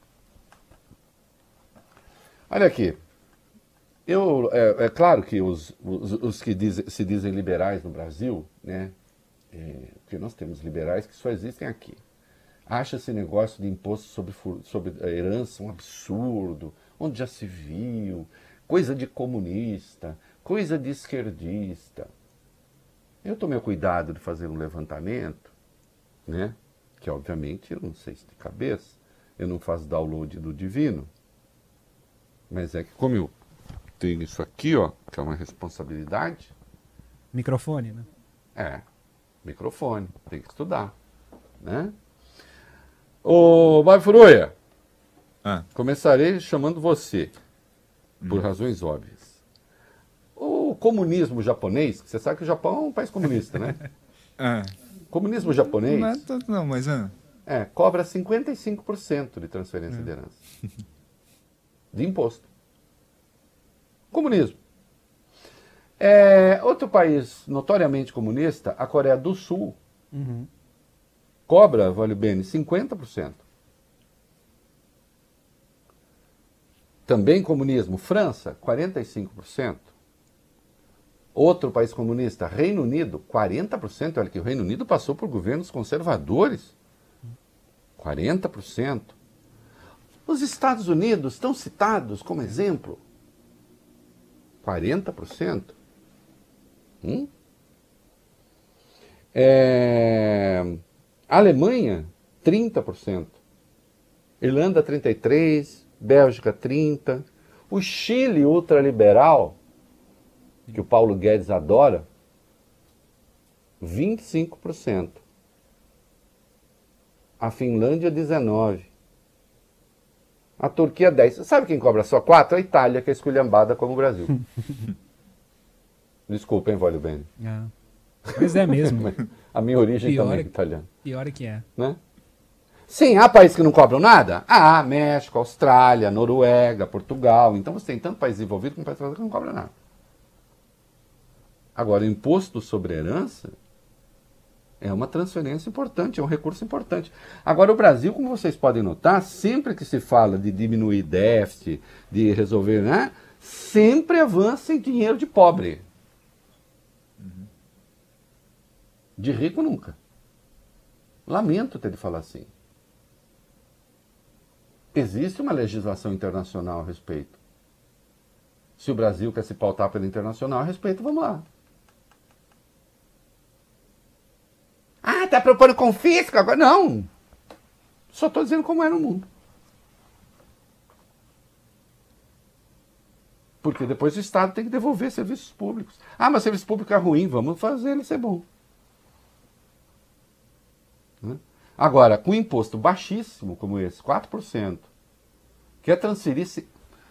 Olha aqui. Eu, é, é claro que os, os, os que diz, se dizem liberais no Brasil, né? É, porque nós temos liberais que só existem aqui. Acha esse negócio de imposto sobre, sobre a herança um absurdo, onde já se viu, coisa de comunista, coisa de esquerdista. Eu tomei o cuidado de fazer um levantamento, né? Que obviamente eu não sei se de cabeça, eu não faço download do divino, mas é que como eu tenho isso aqui, ó, que é uma responsabilidade. Microfone, né? É. Microfone, tem que estudar, né? Ô, Bob Furuia, ah. começarei chamando você, hum. por razões óbvias. O comunismo japonês, você sabe que o Japão é um país comunista, né? ah. Comunismo japonês... Não, não, não mas... Ah. É, cobra cinquenta e cinco por cento de transferência ah. de herança. De imposto. Comunismo. É, outro país notoriamente comunista, a Coreia do Sul, uhum. cobra, vale bem, cinquenta por cento. Também comunismo, França, quarenta e cinco por cento. Outro país comunista, Reino Unido, quarenta por cento. Olha que o Reino Unido passou por governos conservadores. quarenta por cento. Os Estados Unidos estão citados como exemplo. quarenta por cento. Hum? É... Alemanha, trinta por cento. Irlanda, trinta e três por cento. Bélgica, trinta por cento. O Chile ultraliberal, que o Paulo Guedes adora, vinte e cinco por cento. A Finlândia, dezenove por cento. A Turquia, dez por cento. Sabe quem cobra só quatro por cento? A Itália, que é esculhambada como o Brasil. Desculpa, hein, Vólio Bene. Ah, mas é mesmo. A minha origem pior também é que, italiana. Pior que é. Né? Sim, há países que não cobram nada? Ah, México, Austrália, Noruega, Portugal. Então você tem tanto país envolvido com país que não cobra nada. Agora, o imposto sobre herança é uma transferência importante, é um recurso importante. Agora, o Brasil, como vocês podem notar, sempre que se fala de diminuir déficit, de resolver, né? Sempre avança em dinheiro de pobre. De rico nunca. Lamento ter de falar assim. Existe uma legislação internacional a respeito. Se o Brasil quer se pautar pela internacional a respeito, vamos lá. Ah, está propondo confisco agora? Não. Só estou dizendo como é no mundo. Porque depois o Estado tem que devolver serviços públicos. Ah, mas serviço público é ruim, vamos fazer ele ser bom. Agora, com um imposto baixíssimo como esse, quatro por cento, quer transferir-se...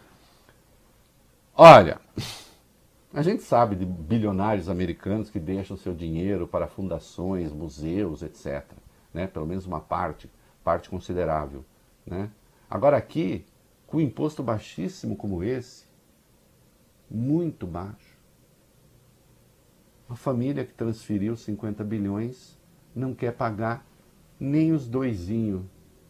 Olha, a gente sabe de bilionários americanos que deixam seu dinheiro para fundações, museus, etcétera. né? Pelo menos uma parte, parte considerável, né? Agora aqui, com um imposto baixíssimo como esse, muito baixo, uma família que transferiu cinquenta bilhões não quer pagar nem os doisinhos.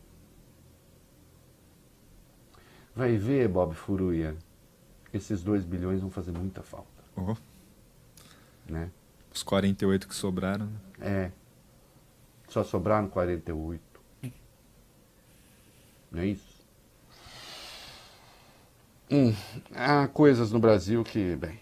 Vai ver, Bob Furuia, esses dois bilhões vão fazer muita falta. Oh. Né? Os quarenta e oito que sobraram. Né? É. Só sobraram quarenta e oito. Não é isso? Hum, há coisas no Brasil que, bem...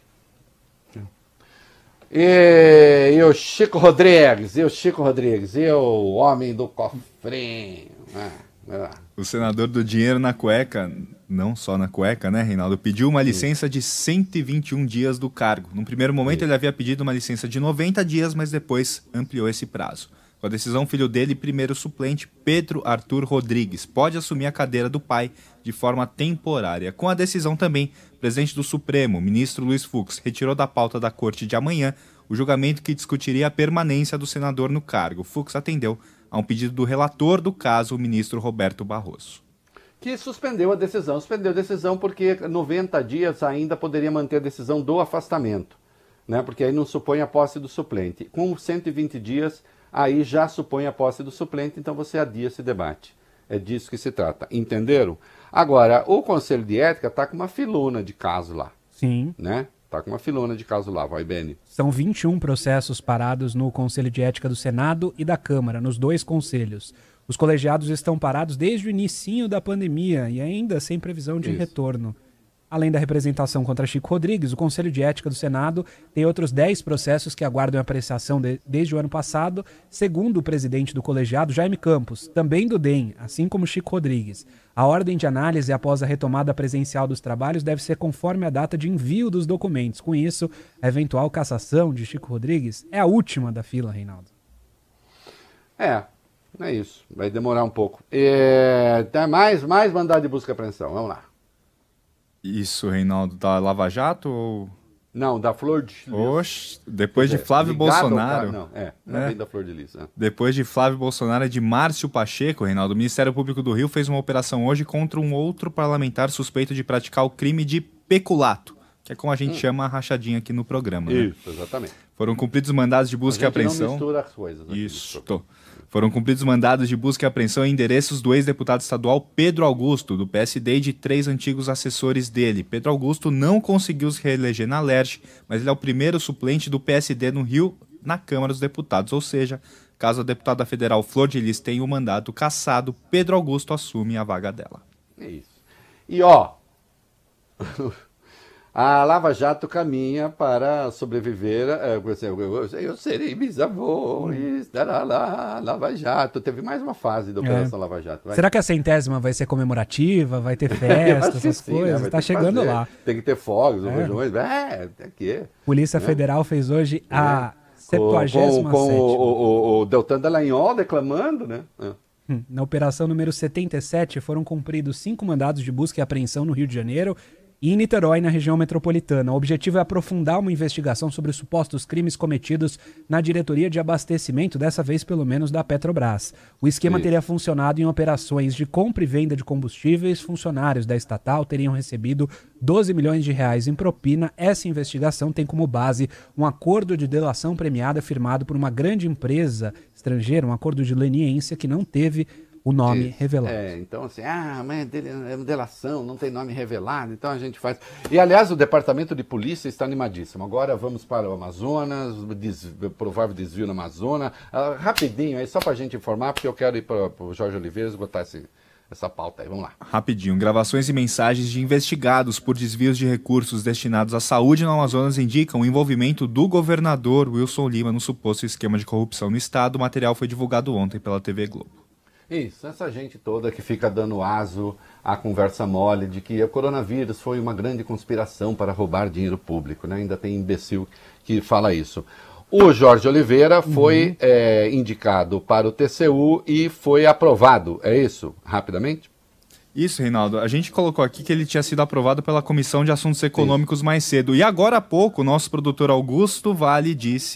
E, e o Chico Rodrigues, e o Chico Rodrigues, e o homem do cofrinho. Ah, vai lá. O senador do dinheiro na cueca, não só na cueca, né, Reinaldo, pediu uma licença de cento e vinte e um dias do cargo. Num primeiro momento ele havia pedido uma licença de noventa dias, mas depois ampliou esse prazo. Com a decisão, o filho dele, primeiro suplente, Pedro Arthur Rodrigues, pode assumir a cadeira do pai de forma temporária. Com a decisão também, o presidente do Supremo, ministro Luiz Fux, retirou da pauta da corte de amanhã o julgamento que discutiria a permanência do senador no cargo. Fux atendeu a um pedido do relator do caso, o ministro Roberto Barroso. Que suspendeu a decisão. Suspendeu a decisão porque noventa dias ainda poderia manter a decisão do afastamento, né? Porque aí não supõe a posse do suplente. Com cento e vinte dias, aí já supõe a posse do suplente, então você adia esse debate. É disso que se trata. Entenderam? Agora, o Conselho de Ética está com uma filona de caso lá. Sim. Né? Está com uma filona de caso lá, vai, Beni. São vinte e um processos parados no Conselho de Ética do Senado e da Câmara, nos dois conselhos. Os colegiados estão parados desde o inicinho da pandemia e ainda sem previsão de Isso. retorno. Além da representação contra Chico Rodrigues, o Conselho de Ética do Senado tem outros dez processos que aguardam apreciação de, desde o ano passado, segundo o presidente do colegiado, Jaime Campos, também do D E M, assim como Chico Rodrigues. A ordem de análise após a retomada presencial dos trabalhos deve ser conforme a data de envio dos documentos. Com isso, a eventual cassação de Chico Rodrigues é a última da fila, Reinaldo. É, é isso. Vai demorar um pouco. É, tem mais, mais mandado de busca e apreensão. Vamos lá. Isso, Reinaldo, da Lava Jato ou... Não, da Flor de Lis. Oxe, depois de É, Flávio ligado ao Bolsonaro... ca- Não, é, não É. vem da Flor de Lis. É. Depois de Flávio Bolsonaro e de Márcio Pacheco, Reinaldo, o Ministério Público do Rio fez uma operação hoje contra um outro parlamentar suspeito de praticar o crime de peculato, que é como a gente Hum. chama a rachadinha aqui no programa. Né? Isso, exatamente. Foram cumpridos mandados de busca e A gente não apreensão. mistura as coisas. aqui. Isso. Tô. Foram cumpridos mandados de busca e apreensão em endereços do ex-deputado estadual Pedro Augusto, do P S D, e de três antigos assessores dele. Pedro Augusto não conseguiu se reeleger na Lerche, mas ele é o primeiro suplente do P S D no Rio na Câmara dos Deputados. Ou seja, caso a deputada federal Flor de Lis tenha o mandato cassado, Pedro Augusto assume a vaga dela. É isso. E ó, a Lava Jato caminha para sobreviver. é, Eu, eu, eu serei bisavô e estará lá, Lava Jato. Teve mais uma fase da Operação Lava Jato. Vai. Será que a centésima vai ser comemorativa, vai ter Eu festa, acho que essas sim, né? coisas? Vai Tá ter que chegando fazer. lá. Tem que ter fogos, É. rojões. É, tem que. Polícia né? Federal fez hoje a Com, septuagésima com, com sétima. o, o, o Deltan Dallagnol declamando, né? É. Hum, Na operação número setenta e sete foram cumpridos cinco mandados de busca e apreensão no Rio de Janeiro e em Niterói, na região metropolitana. O objetivo é aprofundar uma investigação sobre os supostos crimes cometidos na diretoria de abastecimento, dessa vez pelo menos da Petrobras. O esquema Isso. teria funcionado em operações de compra e venda de combustíveis. Funcionários da estatal teriam recebido doze milhões de reais em propina. Essa investigação tem como base um acordo de delação premiada firmado por uma grande empresa estrangeira, um acordo de leniência que não teve o nome Isso. revelado. É, então assim, ah, mas é dele- é delação, não tem nome revelado, então a gente faz. E aliás, o Departamento de Polícia está animadíssimo. Agora vamos para o Amazonas, des... provável desvio no Amazonas. Ah, rapidinho aí, só para a gente informar, porque eu quero ir para o Jorge Oliveira esgotar esse, essa pauta aí. Vamos lá. Rapidinho, gravações e mensagens de investigados por desvios de recursos destinados à saúde no Amazonas indicam o envolvimento do governador Wilson Lima no suposto esquema de corrupção no estado. O material foi divulgado ontem pela T V Globo. Isso, essa gente toda que fica dando aso à conversa mole de que o coronavírus foi uma grande conspiração para roubar dinheiro público, né? Ainda tem imbecil que fala isso. O Jorge Oliveira foi Uhum. é, indicado para o T C U e foi aprovado, é isso? Rapidamente? Isso, Reinaldo. A gente colocou aqui que ele tinha sido aprovado pela Comissão de Assuntos Econômicos mais cedo. E agora há pouco, o nosso produtor Augusto Vale disse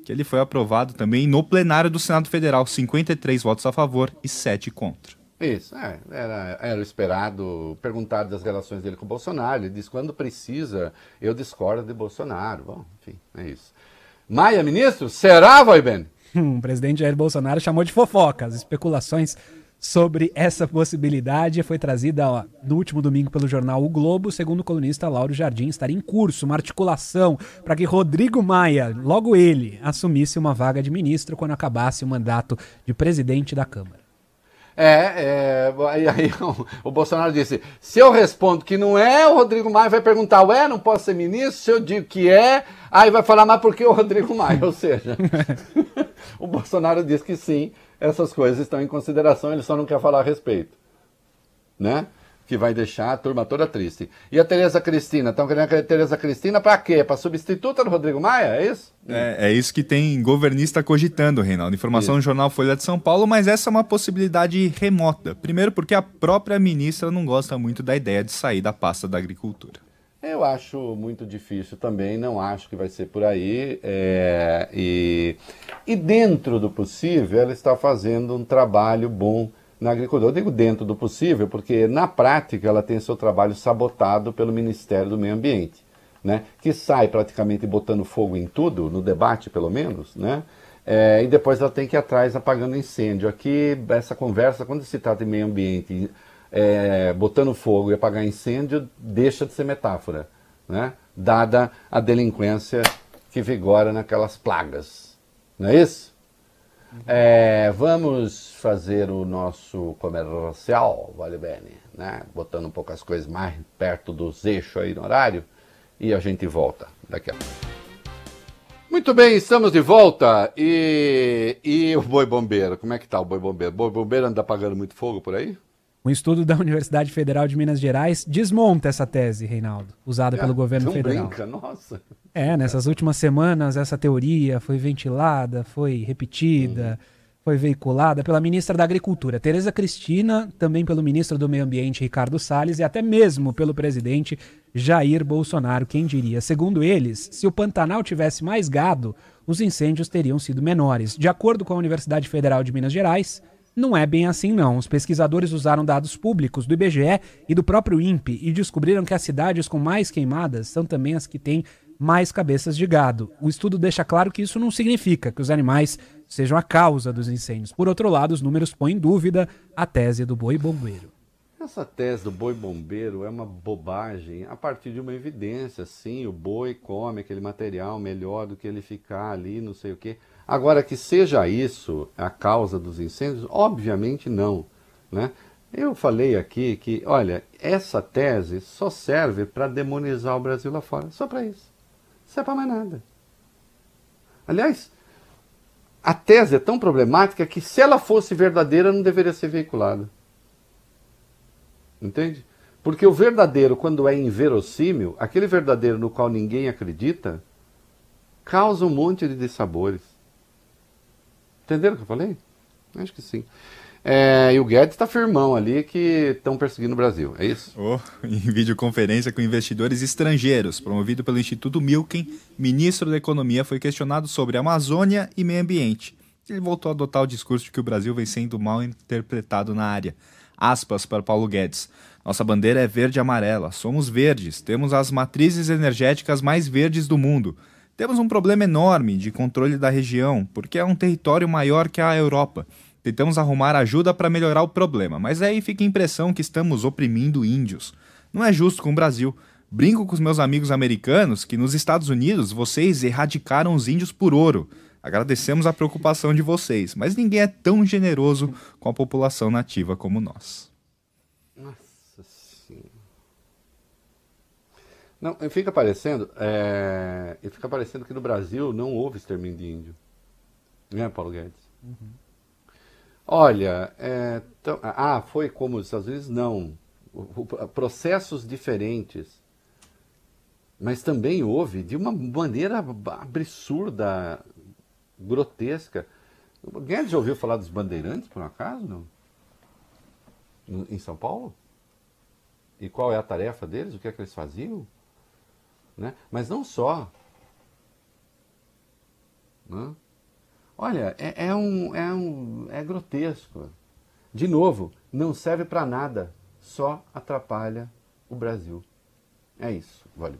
que ele foi aprovado também no plenário do Senado Federal, cinquenta e três votos a favor e sete contra. Isso, é, era, era esperado. Perguntar das relações dele com o Bolsonaro, ele diz, quando precisa, eu discordo de Bolsonaro. Bom, enfim, é isso. Maia, ministro, será, Voiben? Hum, o presidente Jair Bolsonaro chamou de fofoca. As especulações sobre essa possibilidade foi trazida ó, no último domingo pelo jornal O Globo. Segundo o colunista Lauro Jardim, estaria em curso uma articulação para que Rodrigo Maia, logo ele, assumisse uma vaga de ministro quando acabasse o mandato de presidente da Câmara. É, é aí, aí o, o Bolsonaro disse, se eu respondo que não é, o Rodrigo Maia vai perguntar, ué, não posso ser ministro? Se eu digo que é, aí vai falar, mas por que o Rodrigo Maia? Ou seja, o Bolsonaro diz que sim, essas coisas estão em consideração, ele só não quer falar a respeito, né? Que vai deixar a turma toda triste. E a Tereza Cristina, estão querendo a Tereza Cristina para quê? Para substituta do Rodrigo Maia, é isso? É, é isso que tem governista cogitando, Reinaldo. Informação no jornal Folha de São Paulo, mas essa é uma possibilidade remota. Primeiro porque a própria ministra não gosta muito da ideia de sair da pasta da agricultura. Eu acho muito difícil também, não acho que vai ser por aí. É, e, e dentro do possível, ela está fazendo um trabalho bom na agricultura. Eu digo dentro do possível, porque na prática ela tem seu trabalho sabotado pelo Ministério do Meio Ambiente, né? Que sai praticamente botando fogo em tudo, no debate pelo menos, né? É, e depois ela tem que ir atrás apagando incêndio. Aqui, essa conversa, quando se trata de meio ambiente, é, botando fogo e apagar incêndio, deixa de ser metáfora, né? Dada a delinquência que vigora naquelas plagas. Não é isso? É, vamos fazer o nosso comercial, vale bem, né? Botando um pouco as coisas mais perto dos eixos aí no horário, e a gente volta daqui a pouco. Muito bem, estamos de volta. E, e o boi bombeiro, como é que tá o boi bombeiro? O boi bombeiro anda apagando muito fogo por aí? Um estudo da Universidade Federal de Minas Gerais desmonta essa tese, Reinaldo, usada É, pelo governo não federal. Brinca, nossa. É, nessas últimas semanas essa teoria foi ventilada, foi repetida, hum. foi veiculada pela ministra da Agricultura, Tereza Cristina, também pelo ministro do Meio Ambiente, Ricardo Salles, e até mesmo pelo presidente Jair Bolsonaro, quem diria. Segundo eles, se o Pantanal tivesse mais gado, os incêndios teriam sido menores. De acordo com a Universidade Federal de Minas Gerais, não é bem assim não. Os pesquisadores usaram dados públicos do I B G E e do próprio INPE e descobriram que as cidades com mais queimadas são também as que têm mais cabeças de gado. O estudo deixa claro que isso não significa que os animais sejam a causa dos incêndios. Por outro lado, os números põem em dúvida a tese do boi bombeiro. Essa tese do boi bombeiro é uma bobagem a partir de uma evidência. Sim, o boi come aquele material melhor do que ele ficar ali, não sei o quê. Agora, que seja isso a causa dos incêndios, obviamente não, né? Eu falei aqui que, olha, essa tese só serve para demonizar o Brasil lá fora, só para isso. Não é para mais nada. Aliás, a tese é tão problemática que, se ela fosse verdadeira, não deveria ser veiculada. Entende? Porque o verdadeiro, quando é inverossímil, aquele verdadeiro no qual ninguém acredita, causa um monte de dissabores. Entenderam o que eu falei? Acho que sim. É, e o Guedes está firmão ali que estão perseguindo o Brasil, é isso? Oh, em videoconferência com investidores estrangeiros, promovido pelo Instituto Milken, ministro da Economia foi questionado sobre Amazônia e meio ambiente. Ele voltou a adotar o discurso de que o Brasil vem sendo mal interpretado na área. Aspas para Paulo Guedes. Nossa bandeira é verde e amarela. Somos verdes. Temos as matrizes energéticas mais verdes do mundo. Temos um problema enorme de controle da região, porque é um território maior que a Europa. Tentamos arrumar ajuda para melhorar o problema, mas aí fica a impressão que estamos oprimindo índios. Não é justo com o Brasil. Brinco com os meus amigos americanos que nos Estados Unidos vocês erradicaram os índios por ouro. Agradecemos a preocupação de vocês, mas ninguém é tão generoso com a população nativa como nós. Nossa Senhora. Não, fica parecendo, é, fica parecendo que no Brasil não houve extermínio de índio. Não é, Paulo Guedes? Uhum. Olha, é, tão, ah, foi como os Estados Unidos? Não. O, o, processos diferentes. Mas também houve, de uma maneira absurda, grotesca. O Guedes já ouviu falar dos bandeirantes, por um acaso, não? Em São Paulo? E qual é a tarefa deles? O que é que eles faziam? Né? Mas não só. Né? Olha, é, é, um, é, um, é grotesco. De novo, não serve para nada, só atrapalha o Brasil. É isso, vale.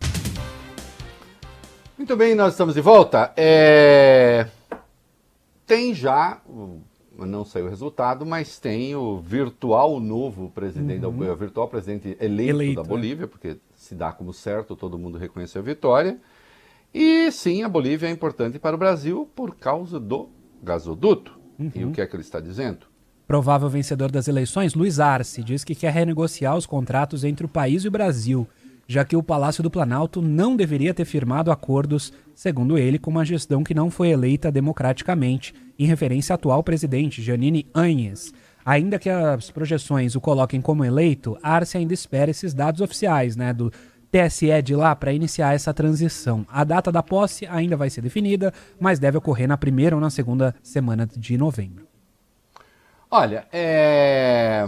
Muito bem, nós estamos de volta. É... Tem já, não sei o resultado, mas tem o virtual novo presidente, uhum. da, o virtual presidente eleito, eleito da Bolívia, é. porque se dá como certo, todo mundo reconheceu a vitória. E sim, a Bolívia é importante para o Brasil por causa do gasoduto. Uhum. E o que é que ele está dizendo? Provável vencedor das eleições, Luiz Arce, diz que quer renegociar os contratos entre o país e o Brasil, já que o Palácio do Planalto não deveria ter firmado acordos, segundo ele, com uma gestão que não foi eleita democraticamente, em referência ao atual presidente, Jeanine Áñez. Ainda que as projeções o coloquem como eleito, Arce ainda espera esses dados oficiais, né, do T S E de lá para iniciar essa transição. A data da posse ainda vai ser definida, mas deve ocorrer na primeira ou na segunda semana de novembro. Olha, é...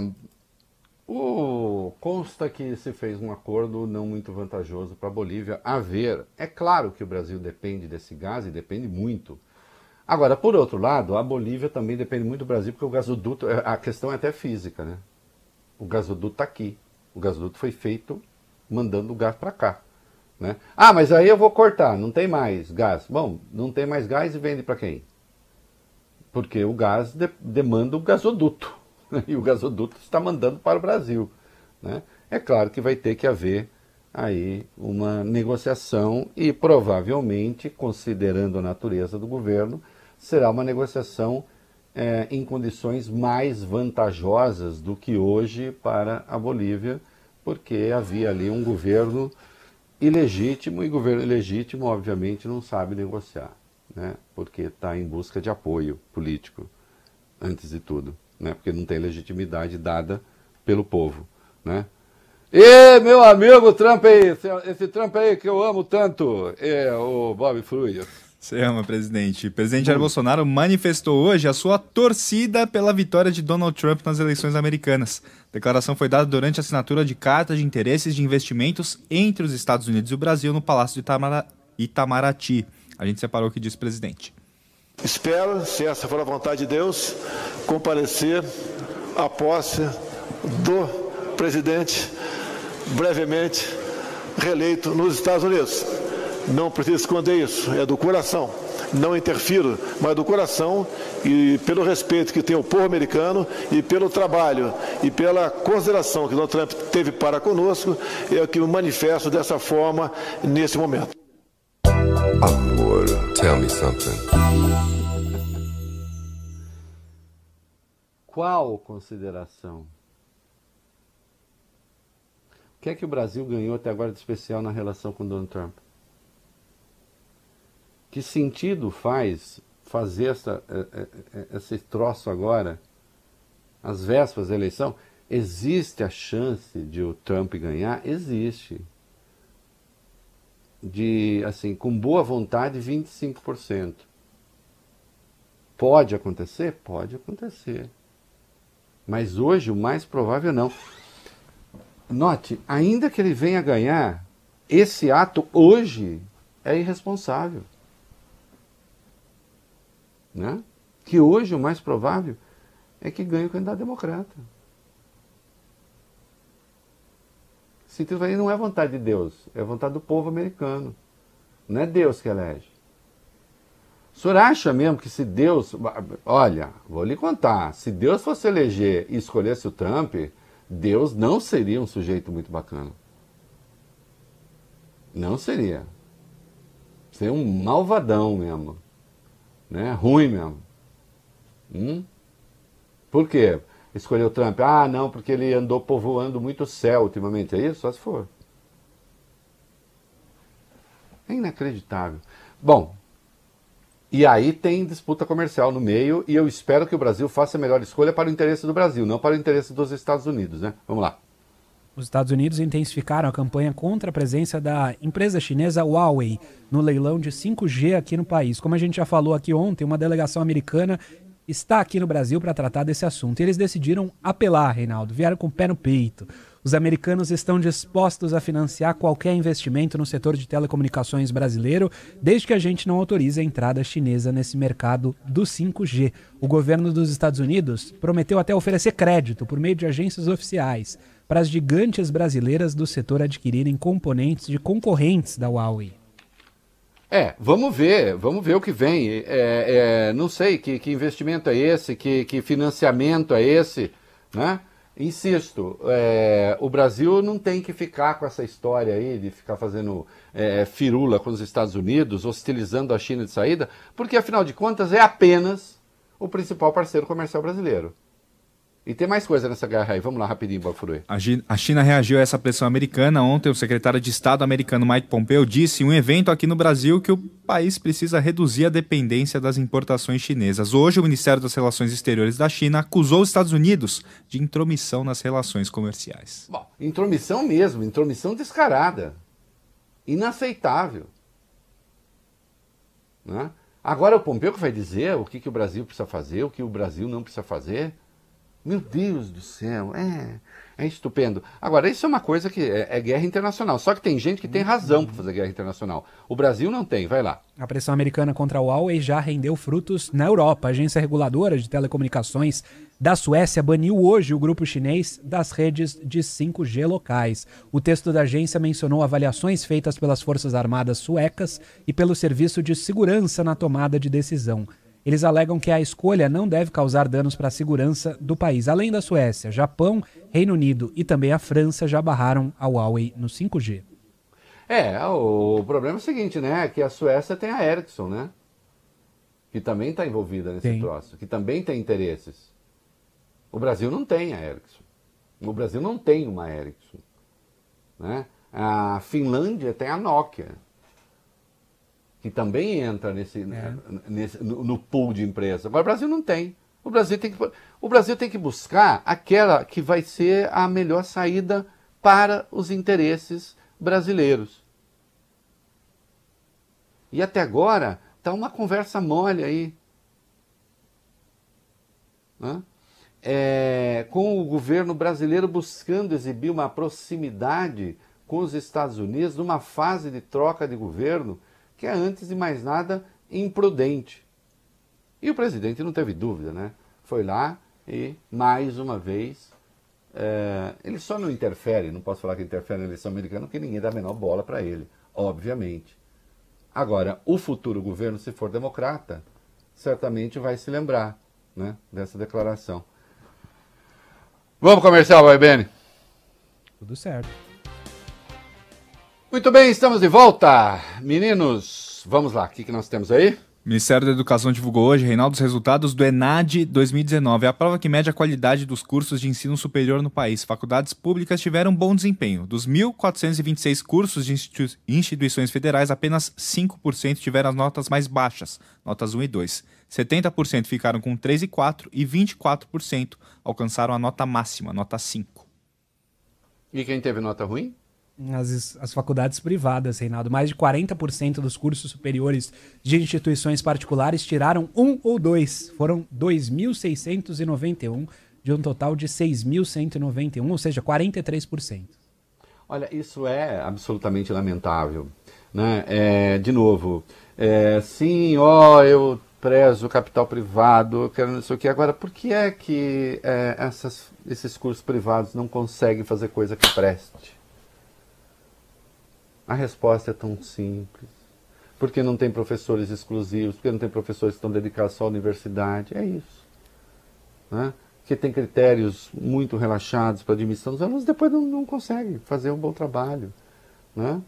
o... consta que se fez um acordo não muito vantajoso para a Bolívia a ver. É claro que o Brasil depende desse gás e depende muito. Agora, por outro lado, a Bolívia também depende muito do Brasil, porque o gasoduto, a questão é até física, né? O gasoduto está aqui. O gasoduto foi feito mandando o gás para cá, né? Ah, mas aí eu vou cortar, não tem mais gás. Bom, não tem mais gás e vende para quem? Porque o gás de, demanda o gasoduto, né? E o gasoduto está mandando para o Brasil, né? É claro que vai ter que haver aí uma negociação e provavelmente, considerando a natureza do governo, será uma negociação é, em condições mais vantajosas do que hoje para a Bolívia, porque havia ali um governo ilegítimo, e governo ilegítimo, obviamente, não sabe negociar, né? Porque está em busca de apoio político, antes de tudo, né? Porque não tem legitimidade dada pelo povo, né? E meu amigo Trump aí, esse, esse Trump aí que eu amo tanto, é o Bob Fruia. Você ama, presidente. O presidente Jair Bolsonaro manifestou hoje a sua torcida pela vitória de Donald Trump nas eleições americanas. A declaração foi dada durante a assinatura de cartas de interesses de investimentos entre os Estados Unidos e o Brasil no Palácio de Itamara... Itamaraty. A gente separou o que disse o presidente. Espero, se essa for a vontade de Deus, comparecer à posse do presidente brevemente reeleito nos Estados Unidos. Não preciso esconder isso, é do coração. Não interfiro, mas do coração, e pelo respeito que tem o povo americano e pelo trabalho e pela consideração que Donald Trump teve para conosco, é o que eu manifesto dessa forma nesse momento. Amor, tell me something. Qual consideração? O que é que o Brasil ganhou até agora de especial na relação com Donald Trump? Que sentido faz fazer essa, esse troço agora, às vésperas da eleição? Existe a chance de o Trump ganhar? Existe. De, assim, com boa vontade, vinte e cinco por cento. Pode acontecer? Pode acontecer. Mas hoje o mais provável não. Note, ainda que ele venha ganhar, esse ato hoje é irresponsável. Né? Que hoje o mais provável é que ganhe o candidato democrata. Sentido aí não é vontade de Deus, é vontade do povo americano. Não é Deus que elege. O senhor acha mesmo que se Deus... Olha, vou lhe contar. Se Deus fosse eleger e escolhesse o Trump, Deus não seria um sujeito muito bacana. Não seria. Seria um malvadão mesmo. Né? Ruim mesmo. Hum? Por quê? Escolheu o Trump? Ah, não, porque ele andou povoando muito o céu ultimamente. É isso? Só se for. É inacreditável. Bom, e aí tem disputa comercial no meio, e eu espero que o Brasil faça a melhor escolha para o interesse do Brasil, não para o interesse dos Estados Unidos, né? Vamos lá. Os Estados Unidos intensificaram a campanha contra a presença da empresa chinesa Huawei no leilão de cinco G aqui no país. Como a gente já falou aqui ontem, uma delegação americana está aqui no Brasil para tratar desse assunto. E eles decidiram apelar, Reinaldo, vieram com o pé no peito. Os americanos estão dispostos a financiar qualquer investimento no setor de telecomunicações brasileiro, desde que a gente não autorize a entrada chinesa nesse mercado do cinco G. O governo dos Estados Unidos prometeu até oferecer crédito por meio de agências oficiais para as gigantes brasileiras do setor adquirirem componentes de concorrentes da Huawei. É, vamos ver, vamos ver o que vem. É, é, não sei que, que investimento é esse, que, que financiamento é esse, né? Insisto, é, o Brasil não tem que ficar com essa história aí de ficar fazendo é, firula com os Estados Unidos, hostilizando a China de saída, porque afinal de contas é apenas o principal parceiro comercial brasileiro. E tem mais coisa nessa guerra aí. Vamos lá rapidinho, Bafurui. A China reagiu a essa pressão americana. Ontem, o secretário de Estado americano Mike Pompeo disse em um evento aqui no Brasil que o país precisa reduzir a dependência das importações chinesas. Hoje, o Ministério das Relações Exteriores da China acusou os Estados Unidos de intromissão nas relações comerciais. Bom, intromissão mesmo, intromissão descarada. Inaceitável. Né? Agora o Pompeo que vai dizer o que, que o Brasil precisa fazer, o que o Brasil não precisa fazer. Meu Deus do céu, é, é estupendo. Agora, isso é uma coisa que é, é guerra internacional. Só que tem gente que tem razão para fazer guerra internacional. O Brasil não tem, vai lá. A pressão americana contra a Huawei já rendeu frutos na Europa. A agência reguladora de telecomunicações da Suécia baniu hoje o grupo chinês das redes de cinco G locais. O texto da agência mencionou avaliações feitas pelas Forças Armadas suecas e pelo Serviço de Segurança na tomada de decisão. Eles alegam que a escolha não deve causar danos para a segurança do país. Além da Suécia, Japão, Reino Unido e também a França já barraram a Huawei no cinco G. É, o problema é o seguinte, né? Que a Suécia tem a Ericsson, né? Que também está envolvida nesse Tem. troço, que também tem interesses. O Brasil não tem a Ericsson. O Brasil não tem uma Ericsson. Né? A Finlândia tem a Nokia, que também entra nesse, é. nesse, no, no pool de empresas. Agora o Brasil não tem. O Brasil tem que, o Brasil tem que buscar aquela que vai ser a melhor saída para os interesses brasileiros. E até agora está uma conversa mole aí. Né? É, com o governo brasileiro buscando exibir uma proximidade com os Estados Unidos numa fase de troca de governo que é, antes de mais nada, imprudente. E o presidente não teve dúvida, né? Foi lá e, mais uma vez, é, ele só não interfere, não posso falar que interfere na eleição americana, porque ninguém dá a menor bola para ele, obviamente. Agora, o futuro governo, se for democrata, certamente vai se lembrar, né, dessa declaração. Vamos comercial, vai, Beni? Tudo certo. Muito bem, estamos de volta. Meninos, vamos lá, o que, que nós temos aí? O Ministério da Educação divulgou hoje, Reinaldo, os resultados do ENAD dois mil e dezenove. É a prova que mede a qualidade dos cursos de ensino superior no país. Faculdades públicas tiveram bom desempenho. Dos mil quatrocentos e vinte e seis cursos de institu- instituições federais, apenas cinco por cento tiveram as notas mais baixas, notas um e dois. setenta por cento ficaram com três e quatro e vinte e quatro por cento alcançaram a nota máxima, nota cinco. E quem teve nota ruim? As, as faculdades privadas, Reinaldo. Mais de quarenta por cento dos cursos superiores de instituições particulares tiraram um ou dois. Foram dois mil seiscentos e noventa e um, de um total de seis mil cento e noventa e um, ou seja, quarenta e três por cento. Olha, isso é absolutamente lamentável. Né? É, de novo, é, sim, ó, eu prezo o capital privado, eu quero não sei o que. Agora, por que é que é, essas, esses cursos privados não conseguem fazer coisa que preste? A resposta é tão simples. Porque não tem professores exclusivos, porque não tem professores que estão dedicados só à universidade. É isso. Né? Porque tem critérios muito relaxados para admissão dos alunos, depois não, não conseguem fazer um bom trabalho. Né?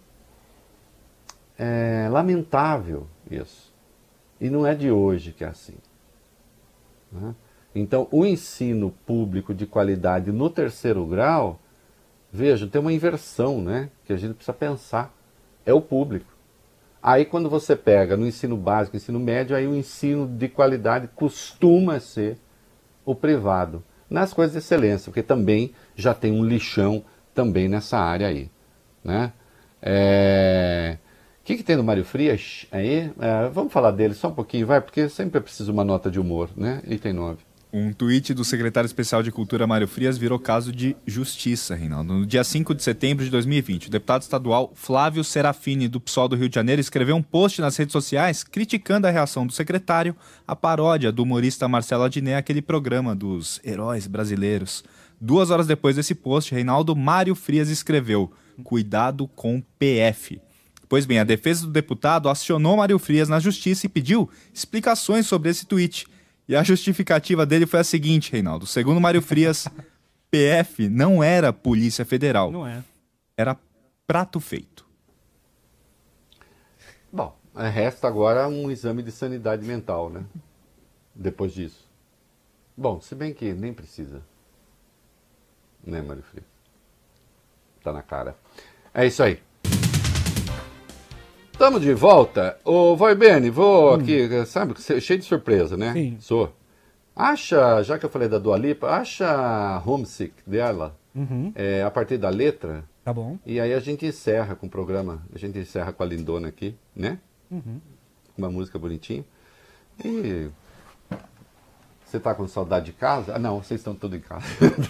É lamentável isso. E não é de hoje que é assim. Né? Então, o ensino público de qualidade no terceiro grau, veja, tem uma inversão, né, que a gente precisa pensar. É o público. Aí quando você pega no ensino básico, ensino médio, aí o ensino de qualidade costuma ser o privado. Nas coisas de excelência, porque também já tem um lixão também nessa área aí. Né? É... O que, que tem no Mário Frias aí? É, vamos falar dele só um pouquinho, vai, porque sempre é preciso uma nota de humor, né? Item nove. Um tweet do secretário especial de Cultura, Mário Frias, virou caso de justiça, Reinaldo. No dia cinco de setembro de dois mil e vinte, o deputado estadual Flávio Serafini, do P SOL do Rio de Janeiro, escreveu um post nas redes sociais criticando a reação do secretário à paródia do humorista Marcelo Adnet àquele programa dos heróis brasileiros. Duas horas depois desse post, Reinaldo, Mário Frias escreveu: cuidado com P F. Pois bem, a defesa do deputado acionou Mário Frias na justiça e pediu explicações sobre esse tweet. E a justificativa dele foi a seguinte, Reinaldo. Segundo Mário Frias, P F não era Polícia Federal. Não é. Era prato feito. Bom, resta agora um exame de sanidade mental, né? Depois disso. Bom, se bem que nem precisa. Né, Mário Frias? Tá na cara. É isso aí. Estamos de volta. Ô, Vai Bene, vou hum. aqui, sabe, cheio de surpresa, né? Sim. Sou. Acha, já que eu falei da Dua Lipa, acha Homesick dela, Uhum. é, a partir da letra. Tá bom. E aí a gente encerra com o programa, a gente encerra com a lindona aqui, né? Uhum. Uma música bonitinha. E você tá com saudade de casa? Ah, não, vocês estão tudo em casa.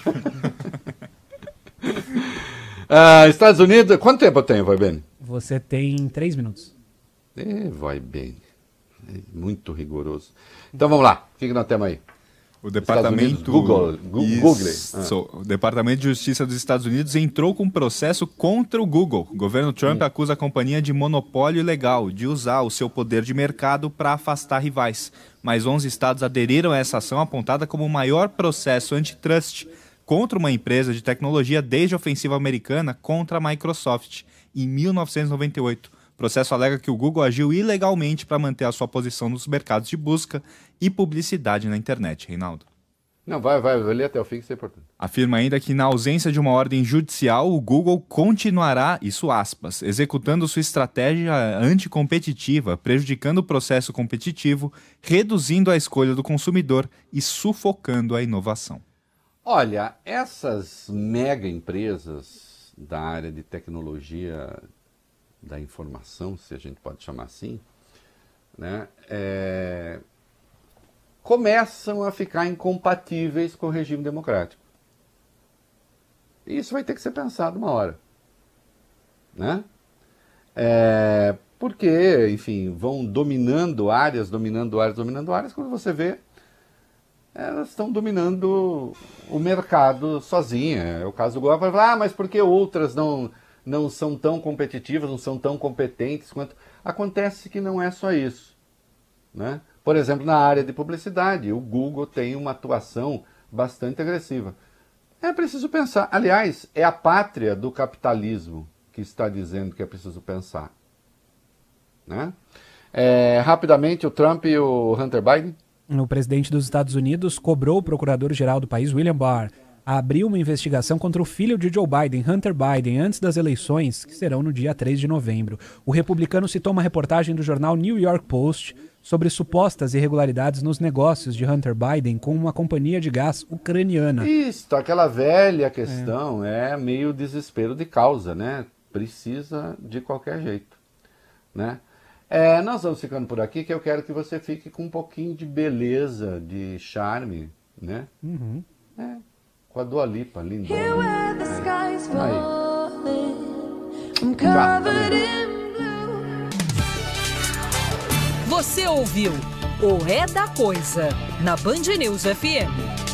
ah, Estados Unidos, quanto tempo eu tenho, Vai Bene? Você tem três minutos. É, vai bem. É muito rigoroso. Então vamos lá. O que, que nós temos aí? O departamento Google, Google. Google. Ah. O Departamento de Justiça dos Estados Unidos entrou com um processo contra o Google. O governo Trump hum. acusa a companhia de monopólio ilegal, de usar o seu poder de mercado para afastar rivais. Mas onze estados aderiram a essa ação apontada como o maior processo antitrust contra uma empresa de tecnologia desde a ofensiva americana contra a Microsoft em mil novecentos e noventa e oito. O processo alega que o Google agiu ilegalmente para manter a sua posição nos mercados de busca e publicidade na internet, Reinaldo. Não, vai, vai, vai ler até o fim, que isso é importante. Afirma ainda que, na ausência de uma ordem judicial, o Google continuará, isso aspas, executando sua estratégia anticompetitiva, prejudicando o processo competitivo, reduzindo a escolha do consumidor e sufocando a inovação. Olha, essas mega empresas da área de tecnologia da informação, se a gente pode chamar assim, né, é, começam a ficar incompatíveis com o regime democrático. E isso vai ter que ser pensado uma hora. Né? É, porque, enfim, vão dominando áreas, dominando áreas, dominando áreas, quando você vê, elas estão dominando o mercado sozinha. É o caso do Google. Vai falar, ah, mas por que outras não, não são tão competitivas, não são tão competentes quanto... Acontece que não é só isso. Né? Por exemplo, na área de publicidade, o Google tem uma atuação bastante agressiva. É preciso pensar. Aliás, é a pátria do capitalismo que está dizendo que é preciso pensar. Né? É, rapidamente, o Trump e o Hunter Biden. O presidente dos Estados Unidos cobrou o procurador-geral do país, William Barr, a abrir uma investigação contra o filho de Joe Biden, Hunter Biden, antes das eleições, que serão no dia três de novembro. O republicano citou uma reportagem do jornal New York Post sobre supostas irregularidades nos negócios de Hunter Biden com uma companhia de gás ucraniana. Isso, aquela velha questão, é, é meio desespero de causa, né? Precisa de qualquer jeito, né? É, nós vamos ficando por aqui, que eu quero que você fique com um pouquinho de beleza, de charme, né? Uhum. É, com a Dua Lipa, lindona. Aí. Tchau. Você ouviu o É da Coisa, na Band News F M.